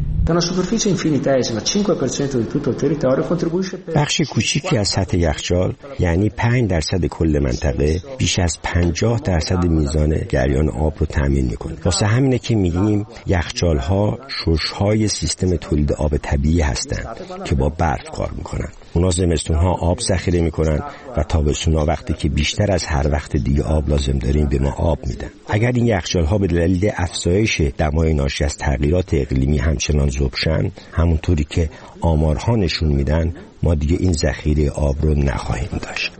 بخش کوچیکی از سطح یخچال یعنی 5% کل منطقه بیش از 50% میزان جریان آب رو تامین میکنه. واسه همینه که میگیم یخچال‌ها شش‌های سیستم تولید آب طبیعی هستند که با برف کار میکنن. اونا زمستون‌ها آب ذخیره میکنن و تابستون‌ها وقتی که بیشتر از هر وقت دیگه آب لازم داریم به ما آب میدن. اگر این یخچال‌ها به دلیل افزایش دمای ناشی از تغییرات اقلیمی همچنان ذوب شن، همونطوری که آمارها نشون میدن، ما دیگه این ذخیره آب رو نخواهیم داشت.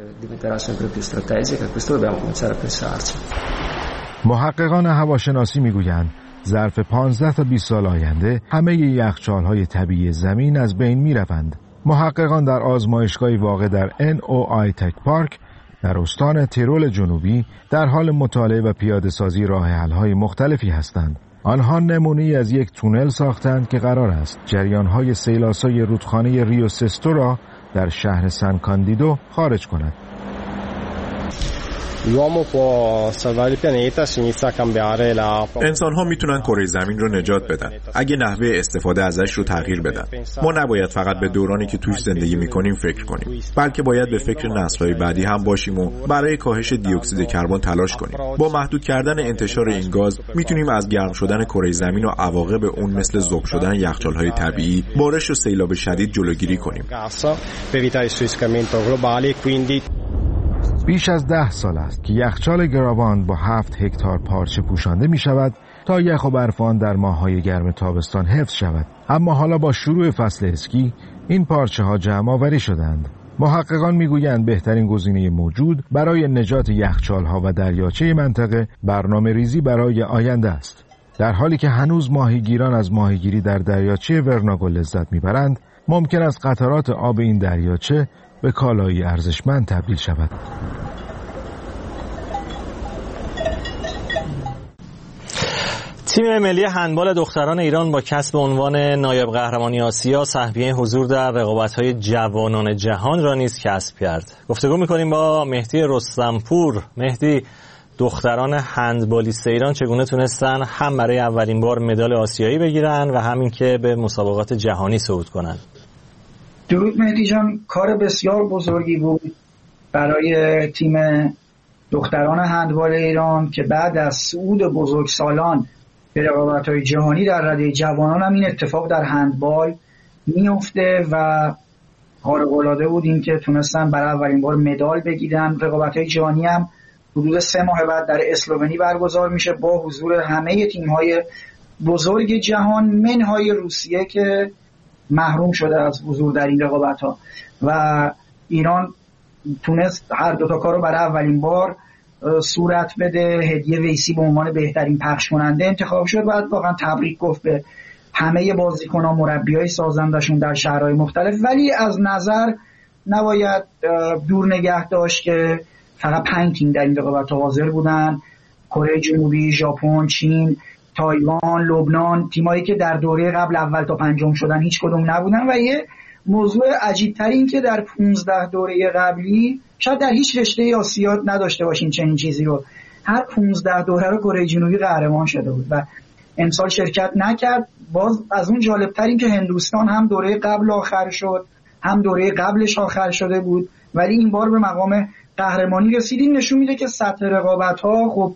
محققان هواشناسی میگویند ظرف 15 تا 20 سال آینده همه یخچال‌های طبیعی زمین از بین میروند. محققان در آزمایشگاهی واقع در NOI تک پارک در استان تیرول جنوبی در حال مطالعه و پیاده سازی راه حل‌های مختلفی هستند. آنها نمونه‌ای از یک تونل ساختند که قرار است جریان‌های سیلاسای رودخانه ریو سستو را در شهر سان کاندیدو خارج کند. انسان‌ها میتونن کره زمین رو نجات بدن اگه نحوه استفاده ازش رو تغییر بدن. ما نباید فقط به دورانی که توش زندگی میکنیم فکر کنیم، بلکه باید به فکر نسل‌های بعدی هم باشیم و برای کاهش دی اکسید کربن تلاش کنیم. با محدود کردن انتشار این گاز میتونیم از گرم شدن کره زمین و عواقب اون مثل ذوب شدن یخچال‌های طبیعی، بارش و سیلاب شدید جلوگیری کنیم. بیش از 10 سال است که یخچال گراواند با 7 هکتار پارچه پوشانده می شود تا یخ و برفان در ماه‌های گرم تابستان حفظ شود. اما حالا با شروع فصل اسکی این پارچه ها جمع آوری شدند. محققان میگویند بهترین گزینه موجود برای نجات یخچال ها و دریاچه منطقه برنامه ریزی برای آینده است. در حالی که هنوز ماهیگیران از ماهیگیری در دریاچه ورناگو لذت میبرند، ممکن است قطرات آب این دریاچه به کالایی ارزشمند تبدیل شود. تیم ملی هندبال دختران ایران با کسب عنوان نایب قهرمانی آسیا سهمیه حضور در رقابت‌های جوانان جهان را نیز کسب کرد. گفتگو می‌کنیم با مهدی رستمپور. مهدی، دختران هندبالیست ایران چگونه تونستن هم برای اولین بار مدال آسیایی بگیرن و همین که به مسابقات جهانی صعود کنن؟ درود مهدی جان، کار بسیار بزرگی بود برای تیم دختران هندبال ایران که بعد از صعود بزرگسالان به رقابت‌های جهانی در رده جوانان هم این اتفاق در هندبال میفته و خارق‌العاده بود این که تونستن برای اولین بار مدال بگیرن. رقابت‌های جهانی هم حدود 3 ماه بعد در اسلوونی برگزار میشه با حضور همه تیم‌های بزرگ جهان منهای روسیه که محروم شده از حضور در این رقابت‌ها و ایران تونست هر دو تا کارو برای اولین بار صورت بده. هدیه ویسی به عنوان بهترین پخش کننده انتخاب شد. بعد واقعا تبریک گفت به همه بازیکنان، مربیای سازندشون در شهرهای مختلف. ولی از نظر نباید دور نگه داشت که فقط 5 تیم در این رقابت حاضر بودن: کره جنوبی، ژاپن، چین، تایوان، لبنان. تیمایی که در دوره قبل اول تا 5 شدن هیچ کدوم نبودن و یه موضوع عجیب تر این که در 15 دوره قبلی شاید در هیچ رشته آسیا نداشته باشیم چنین چیزی رو. هر 15 دوره رو کره جنوبی قهرمان شده بود و امسال شرکت نکرد. باز از اون جالب تر این که هندوستان هم دوره قبل آخر شد، هم دوره قبلش آخر شده بود، ولی این بار به مقام قهرمانی رسیدیم. نشون میده که سطح رقابت ها خب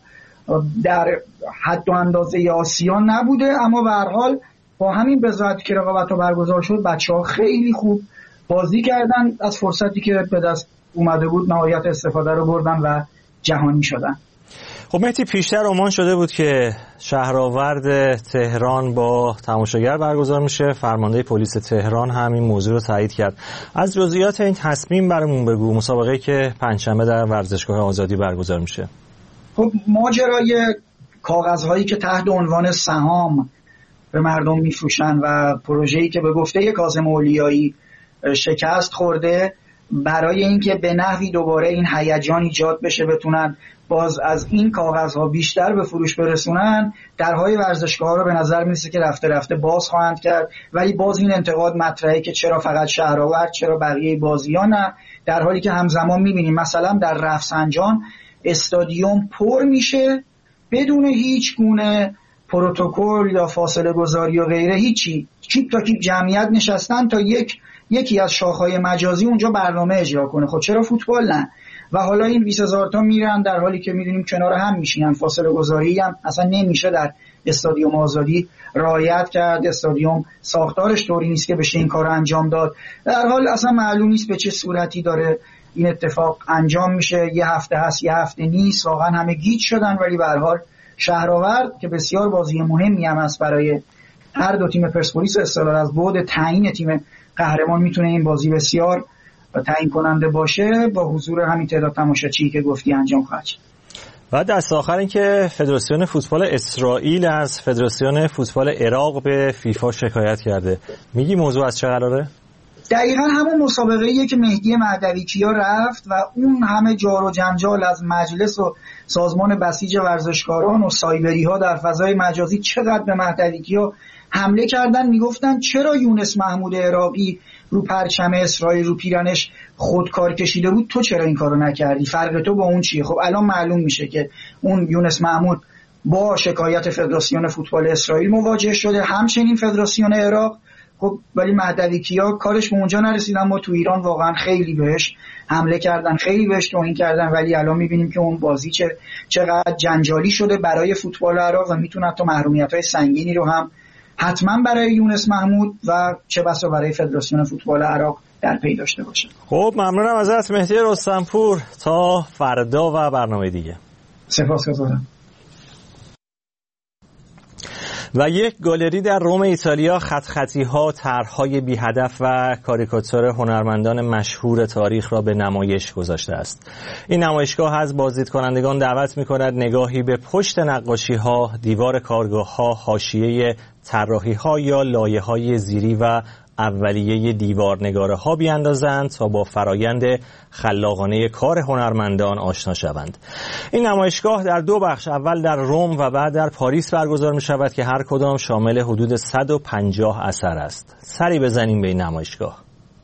در حد و اندازه آسیا نبوده، اما به هر حال با همین بضاعتی که رقابت‌ها برگزار شد بچه‌ها خیلی خوب بازی کردن، از فرصتی که به دست اومده بود نهایت استفاده رو بردن و جهانی شدن. خب مهدی، پیشتر عنوان شده بود که شهرآورد تهران با تماشاگر برگزار میشه. فرمانده پلیس تهران هم این موضوع رو تایید کرد. از جزئیات این تصمیم برامون بگو. مسابقه‌ای که پنجشنبه در ورزشگاه آزادی برگزار میشه. خب ماجرای کاغذهایی که تحت عنوان سهام به مردم میفروشن و پروژه‌ای که به گفته کاظم اولیایی شکست خورده، برای اینکه به نحوی دوباره این هیجان ایجاد بشه بتونن باز از این کاغذها بیشتر به فروش برسونن، درهای ورزشگاه رو به نظر میرسه که رفته رفته باز خواهند کرد. ولی باز این انتقاد مطرحه که چرا فقط شهرآورد، چرا بقیه بازی‌ها نه، در حالی که همزمان میبینیم مثلا در رفسنجان استادیوم پر میشه بدون هیچ گونه پروتکل یا فاصله گذاری و غیره، هیچی، کیپ تا کیپ جمعیت نشستن تا یکی از شاخهای مجازی اونجا برنامه اجرا کنه. خب چرا فوتبال نه؟ و حالا این 20,000 تا میرن در حالی که میدونیم کنار هم میشینن. فاصله گذاری هم اصلا نمیشه در استادیوم آزادی رعایت کرد. استادیوم ساختارش طوری نیست که بشه این کار انجام داد. در حال اصلا معلوم نیست به چه صورتی داره این اتفاق انجام میشه. یه هفته هست، یه هفته نیست، واقعا همه گیج شدن. ولی به هر حال شهرآورد که بسیار بازی مهمی هم است برای هر دو تیم، پرسپولیس و استقلال، از بعد تعیین تیم قهرمان میتونه این بازی بسیار تعیین کننده باشه. با حضور همین تعداد تماشاچی که گفتی انجام خواهد شد. بعد دست آخر این که فدراسیون فوتبال اسرائیل از فدراسیون فوتبال عراق به فیفا شکایت کرده. میگی موضوع از چه قراره؟ دقیقا همون مسابقه‌ایه که مهدی مهدوی‌کیا رفت و اون همه جار و جنجال از مجلس و سازمان بسیج ورزشکاران و سایبری ها در فضای مجازی چقدر به مهدوی‌کیا حمله کردن، میگفتن چرا یونس محمود عراقی رو پرچم اسرائیل رو پیرنش خودکار کشیده بود، تو چرا این کارو نکردی؟ فرق تو با اون چیه؟ خب الان معلوم میشه که اون یونس محمود با شکایت فدراسیون فوتبال اسرائیل مواجه شده، همچنین فدراسیون عراق. خب ولی مهدوی کیا کارش به اونجا نرسید، اما تو ایران واقعا خیلی بهش حمله کردن، خیلی بهش توهین کردن، ولی الان میبینیم که اون بازی چقدر جنجالی شده برای فوتبال عراق و میتونه حتی محرومیت‌های سنگینی رو هم حتما برای یونس محمود و چه بسا برای فدراسیون فوتبال عراق در پی داشته باشه. خب ممنونم ازت مهدی رستمپور، تا فردا و برنامه دیگه. سپاسگزارم. و یک گالری در روم ایتالیا خط‌خطی‌ها، طرح‌های بی‌هدف و کاریکاتور هنرمندان مشهور تاریخ را به نمایش گذاشته است. این نمایشگاه از بازدیدکنندگان دعوت می‌کند نگاهی به پشت نقاشی‌ها، دیوار کارگاه‌ها، حاشیه طراحی‌ها یا لایه‌های زیری و اولیه دیوارنگاره‌ها بیاندازند تا با فرایند خلاقانه کار هنرمندان آشنا شوند. این نمایشگاه در 2 بخش، اول در روم و بعد در پاریس برگزار می‌شود که هر کدام شامل حدود 150 اثر است. سری بزنیم به این نمایشگاه.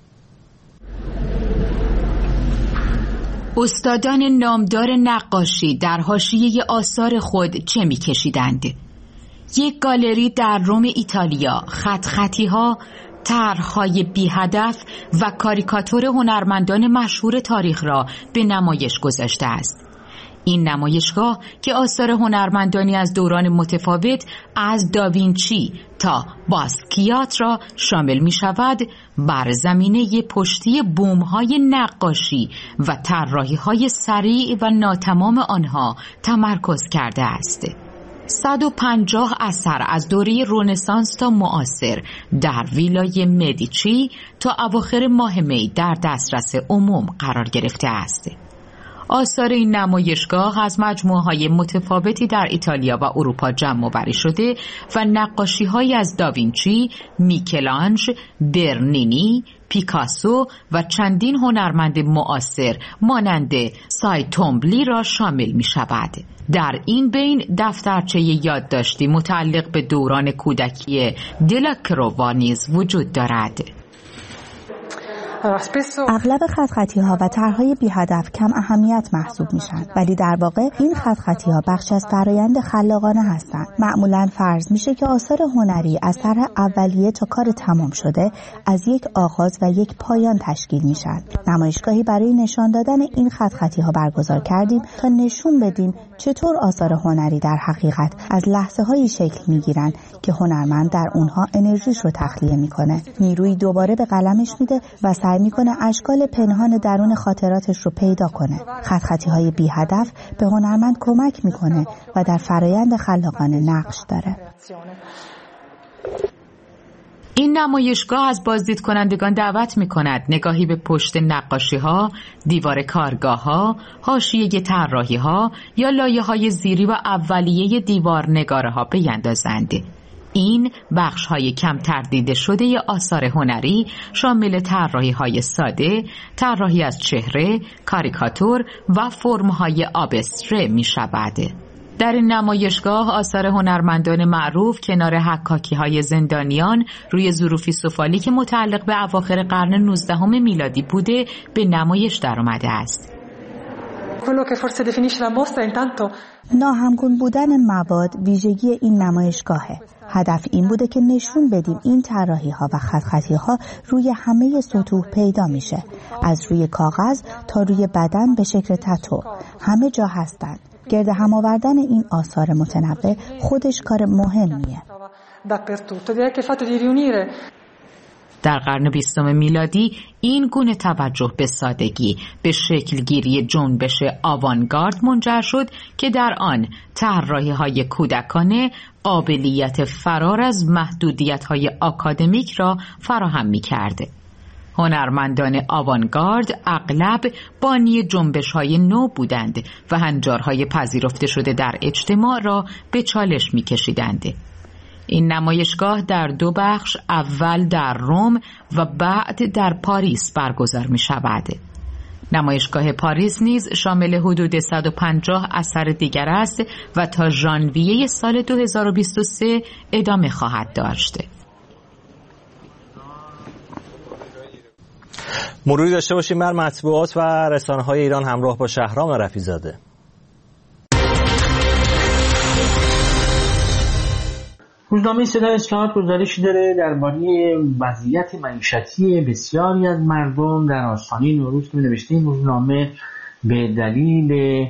استادان نامدار نقاشی در حاشیه آثار خود چه می‌کشیدند؟ یک گالری در روم ایتالیا خط‌خطی‌ها، طرح‌های بی‌هدف و کاریکاتور هنرمندان مشهور تاریخ را به نمایش گذاشته است. این نمایشگاه که آثار هنرمندانی از دوران متفاوت از داوینچی تا باسکیات را شامل می شود، بر زمینه پشتی بوم‌های نقاشی و طراحی‌های سریع و ناتمام آنها تمرکز کرده است. 150 اثر از دوره رنسانس تا معاصر در ویلای مدیچی تا اواخر ماه می در دسترس عموم قرار گرفته است. آثار این نمایشگاه از مجموعه‌های متفاوتی در ایتالیا و اروپا جمع آوری شده و نقاشی‌هایی از داوینچی، میکلانژ، برنینی، پیکاسو و چندین هنرمند معاصر مانند سایتومبلی را شامل می شود. در این بین دفترچه یادداشتی متعلق به دوران کودکی دلاکرو نیز وجود دارد. اغلب خط‌خطی‌ها و طرح‌های بی‌هدف کم اهمیت محسوب میشن، ولی در واقع این خط‌خطی‌ها بخشی از فرایند خلاقانه هستند. معمولاً فرض میشه که آثار هنری از طرح اولیه تا کار تمام شده از یک آغاز و یک پایان تشکیل میشن. نمایشگاهی برای نشان دادن این خط‌خطی‌ها برگزار کردیم تا نشون بدیم چطور آثار هنری در حقیقت از لحظه‌هایی شکل میگیرن که هنرمند در اونها انرژیش رو تخلیه میکنه، نیرویی دوباره به قلمش میده و سعی میکنه اشکال پنهان درون خاطراتش رو پیدا کنه. خط‌خطی‌های بی هدف به هنرمند کمک میکنه و در فرایند خلاقانه نقش داره. این نمایشگاه از بازدید کنندگان دعوت می‌کند نگاهی به پشت نقاشی‌ها، دیوار کارگاه‌ها، حاشیه طراحی‌ها یا لایه‌های زیری و اولیه دیوارنگاره‌ها بیندازند. این بخش‌های کمتر دیده شده ی آثار هنری شامل طراحی‌های ساده، طراحی از چهره، کاریکاتور و فرم‌های آبستره می‌شود. در این نمایشگاه آثار هنرمندان معروف کنار حکاکی‌های زندانیان روی ظروفی سفالی که متعلق به اواخر قرن 19 میلادی بوده به نمایش درآمده است. ناهمگون بودن مواد ویژگی این نمایشگاهه. هدف این بوده که نشون بدیم این طراحی‌ها و خط‌خطی‌ها روی همه سطوح پیدا میشه، از روی کاغذ تا روی بدن به شکل تتو، همه جا هستن. گرد هم آوردن این آثار متنوع خودش کار مهمیه. در قرن 20 میلادی این گونه توجه به سادگی به شکلگیری جنبش آوانگارد منجر شد که در آن طراحی‌های کودکانه قابلیت فرار از محدودیت‌های آکادمیک را فراهم می‌کرد. هنرمندان آوانگارد اغلب بانی جنبش‌های نو بودند و هنجارهای پذیرفته شده در اجتماع را به چالش می‌کشیدند. این نمایشگاه در 2 بخش، اول در روم و بعد در پاریس برگزار می شود. نمایشگاه پاریس نیز شامل حدود 150 اثر دیگر است و تا ژانویه سال 2023 ادامه خواهد داشت. مروری داشته باشیم بر مطبوعات و رسانه‌های ایران همراه با شهرام رفیع‌زاده. روزنامه صدای اصلاحات گزارشی داره درباره وضعیت معیشتی بسیاری از مردم در آستانه نوروز که نوشته این روزنامه به دلیل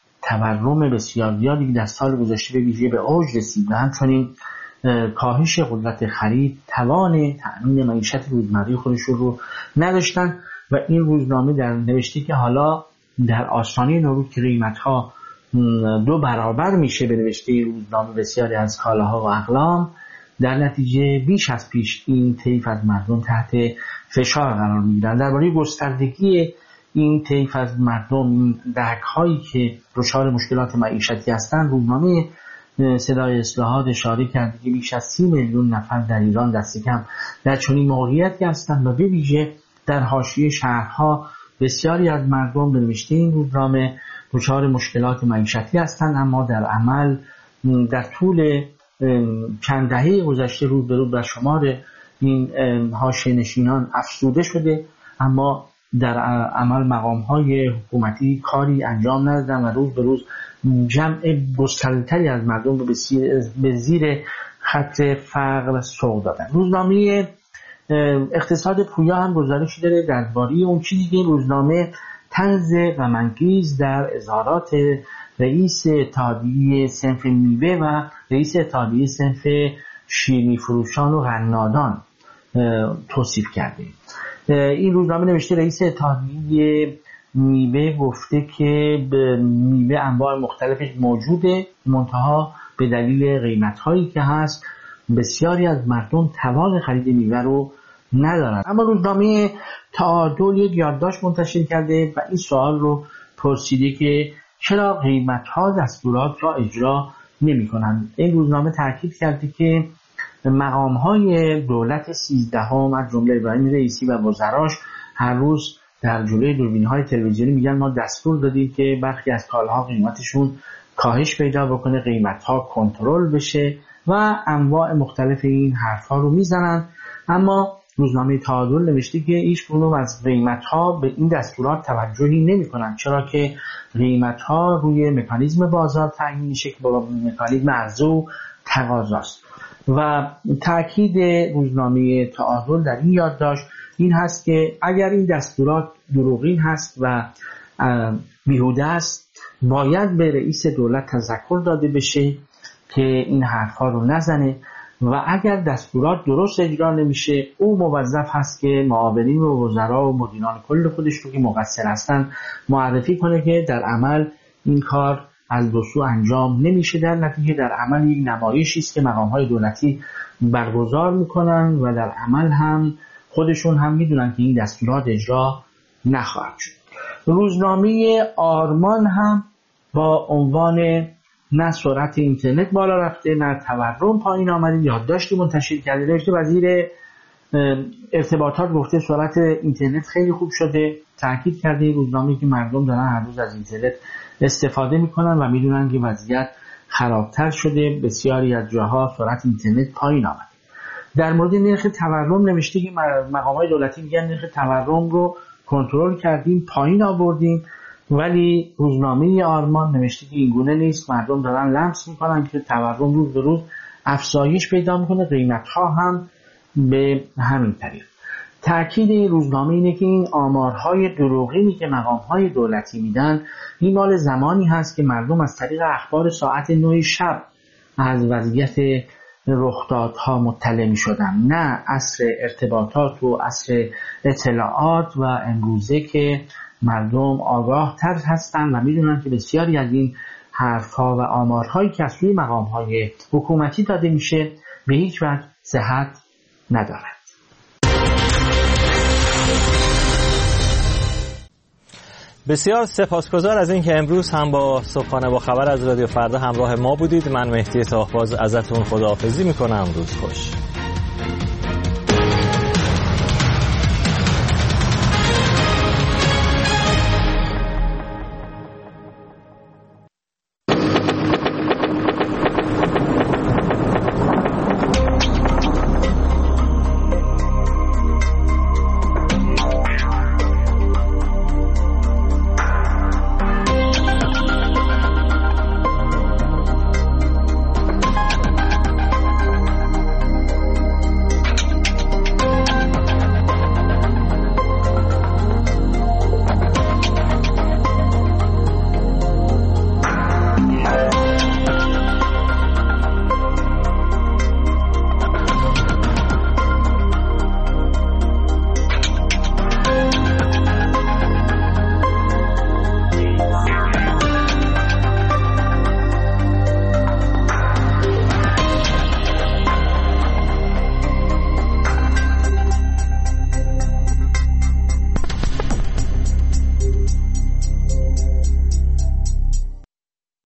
تورم بسیار زیادی که در سال گذشته به ویژه به اوج رسید و همچنین کاهش قدرت خرید توان تأمین معیشت روزمره خودشون رو نداشتن و این روزنامه در نوشته که حالا در آستانه نوروز که قیمت‌ها 2 برابر میشه به نوشته روزنامه بسیاری از کالاها و اقلام، در نتیجه بیش از پیش این طیف از مردم تحت فشار قرار میگیرن. درباره گستردگی این طیف از مردم، این دهک‌هایی که دچار مشکلات معیشتی هستند، روزنامه صدای اصلاحات اشاره کرده که بیش از 30 میلیون نفر در ایران دست کم در چنین موقعیتی هستند و به ویژه در حاشیه شهرها بسیاری از مردم به نوشته این روزنامه دچار مشکلات معیشتی هستند، اما در عمل در طول چند دهه گذشته روز به روز بر شمار این حاشیه نشینان افزوده شده، اما در عمل مقام‌های حکومتی کاری انجام ندادن و روز به روز جمع گسترده‌تری از مردم رو به زیر خط فقر سوق دادن. روزنامه اقتصاد پویا هم گزارشی داره درباره اون چیزی که این روزنامه طنز غم‌انگیز در اظهارات رئیس اتحادیه صنف میوه و رئیس اتحادیه صنف شیرینی فروشان و قنادان توصیف کرده. این روزنامه نوشته رئیس اتحادیه میوه گفته که میوه انواع مختلفش موجوده، منتها به دلیل قیمت‌هایی که هست بسیاری از مردم توان خرید میوه رو ندارن. اما روزنامه تعادل یک یادداشت منتشر کرده و این سوال رو پرسیده که چرا قیمت‌ها دستورات را اجرا نمی‌کنند. این روزنامه تاکید کرده که مقام‌های دولت 13 از جمله ابراهیم رئیسی و وزراش هر روز در جلوی دوربین‌های تلویزیونی میگن ما دستور دادیم که برخی از کالاها قیمتشون کاهش پیدا بکنه، قیمت‌ها کنترل بشه و انواع مختلف این حرف‌ها رو میزنن. اما روزنامه تعادل نوشته که هیچ کدوم از قیمت‌ها به این دستورات توجهی نمی‌کنن، چرا که قیمت‌ها روی مکانیزم بازار تعیین میشه که با مکانیزم عرضه و تقاضاست. و تاکید روزنامه تعادل در این یادداشت این هست که اگر این دستورات دروغین هست و بیهوده است، باید به رئیس دولت تذکر داده بشه که این حرفا رو نزنه و اگر دستورات درست اجرا نمیشه او موظف هست که معاونین و وزرا و مدیران کل خودش رو که مقصر هستن معرفی کنه که در عمل این کار از دو سو انجام نمیشه. در نتیجه در عمل یک نمایشی است که مقام‌های دولتی برگزار میکنن و در عمل هم خودشون هم میدونن که این دستورات اجرا نخواهد شد. روزنامه آرمان هم با عنوان نه سرعت اینترنت بالا رفته نه تورم پایین آمده یادداشتی منتشر کرده. نوشته وزیر ارتباطات گفته سرعت اینترنت خیلی خوب شده. تاکید کرده روزنامه که مردم دارن هر روز از اینترنت استفاده میکنن و میدونن که وضعیت خرابتر شده، بسیاری از جاها سرعت اینترنت پایین آمده. در مورد نرخ تورم نوشته که مقامات دولتی میگن نرخ تورم رو کنترل کردیم، پایین آوردیم، ولی روزنامه آرمان نوشته که این گونه نیست، مردم دارن لمس میکنن که تورم روز به روز افزایش پیدا میکنه، قیمت‌ها هم به همین طریق. تأکید این روزنامه اینه که این آمارهای دروغینی که مقام‌های دولتی میدن این مال زمانی هست که مردم از طریق اخبار ساعت 9 شب از وضعیت رخدادها مطلع می‌شدن، نه عصر ارتباطات و عصر اطلاعات و امروزه که مردم آگاه تر هستن و میدونن که بسیاری از این حرفها و آمارهایی که از سوی مقام‌های حکومتی داده میشه به هیچ وجه صحت ندارد. بسیار سپاسگزار از اینکه امروز هم با صبحانه با خبر از رادیو فردا همراه ما بودید. من مهدی طاهباز ازتون خداحافظی میکنم. روز خوش.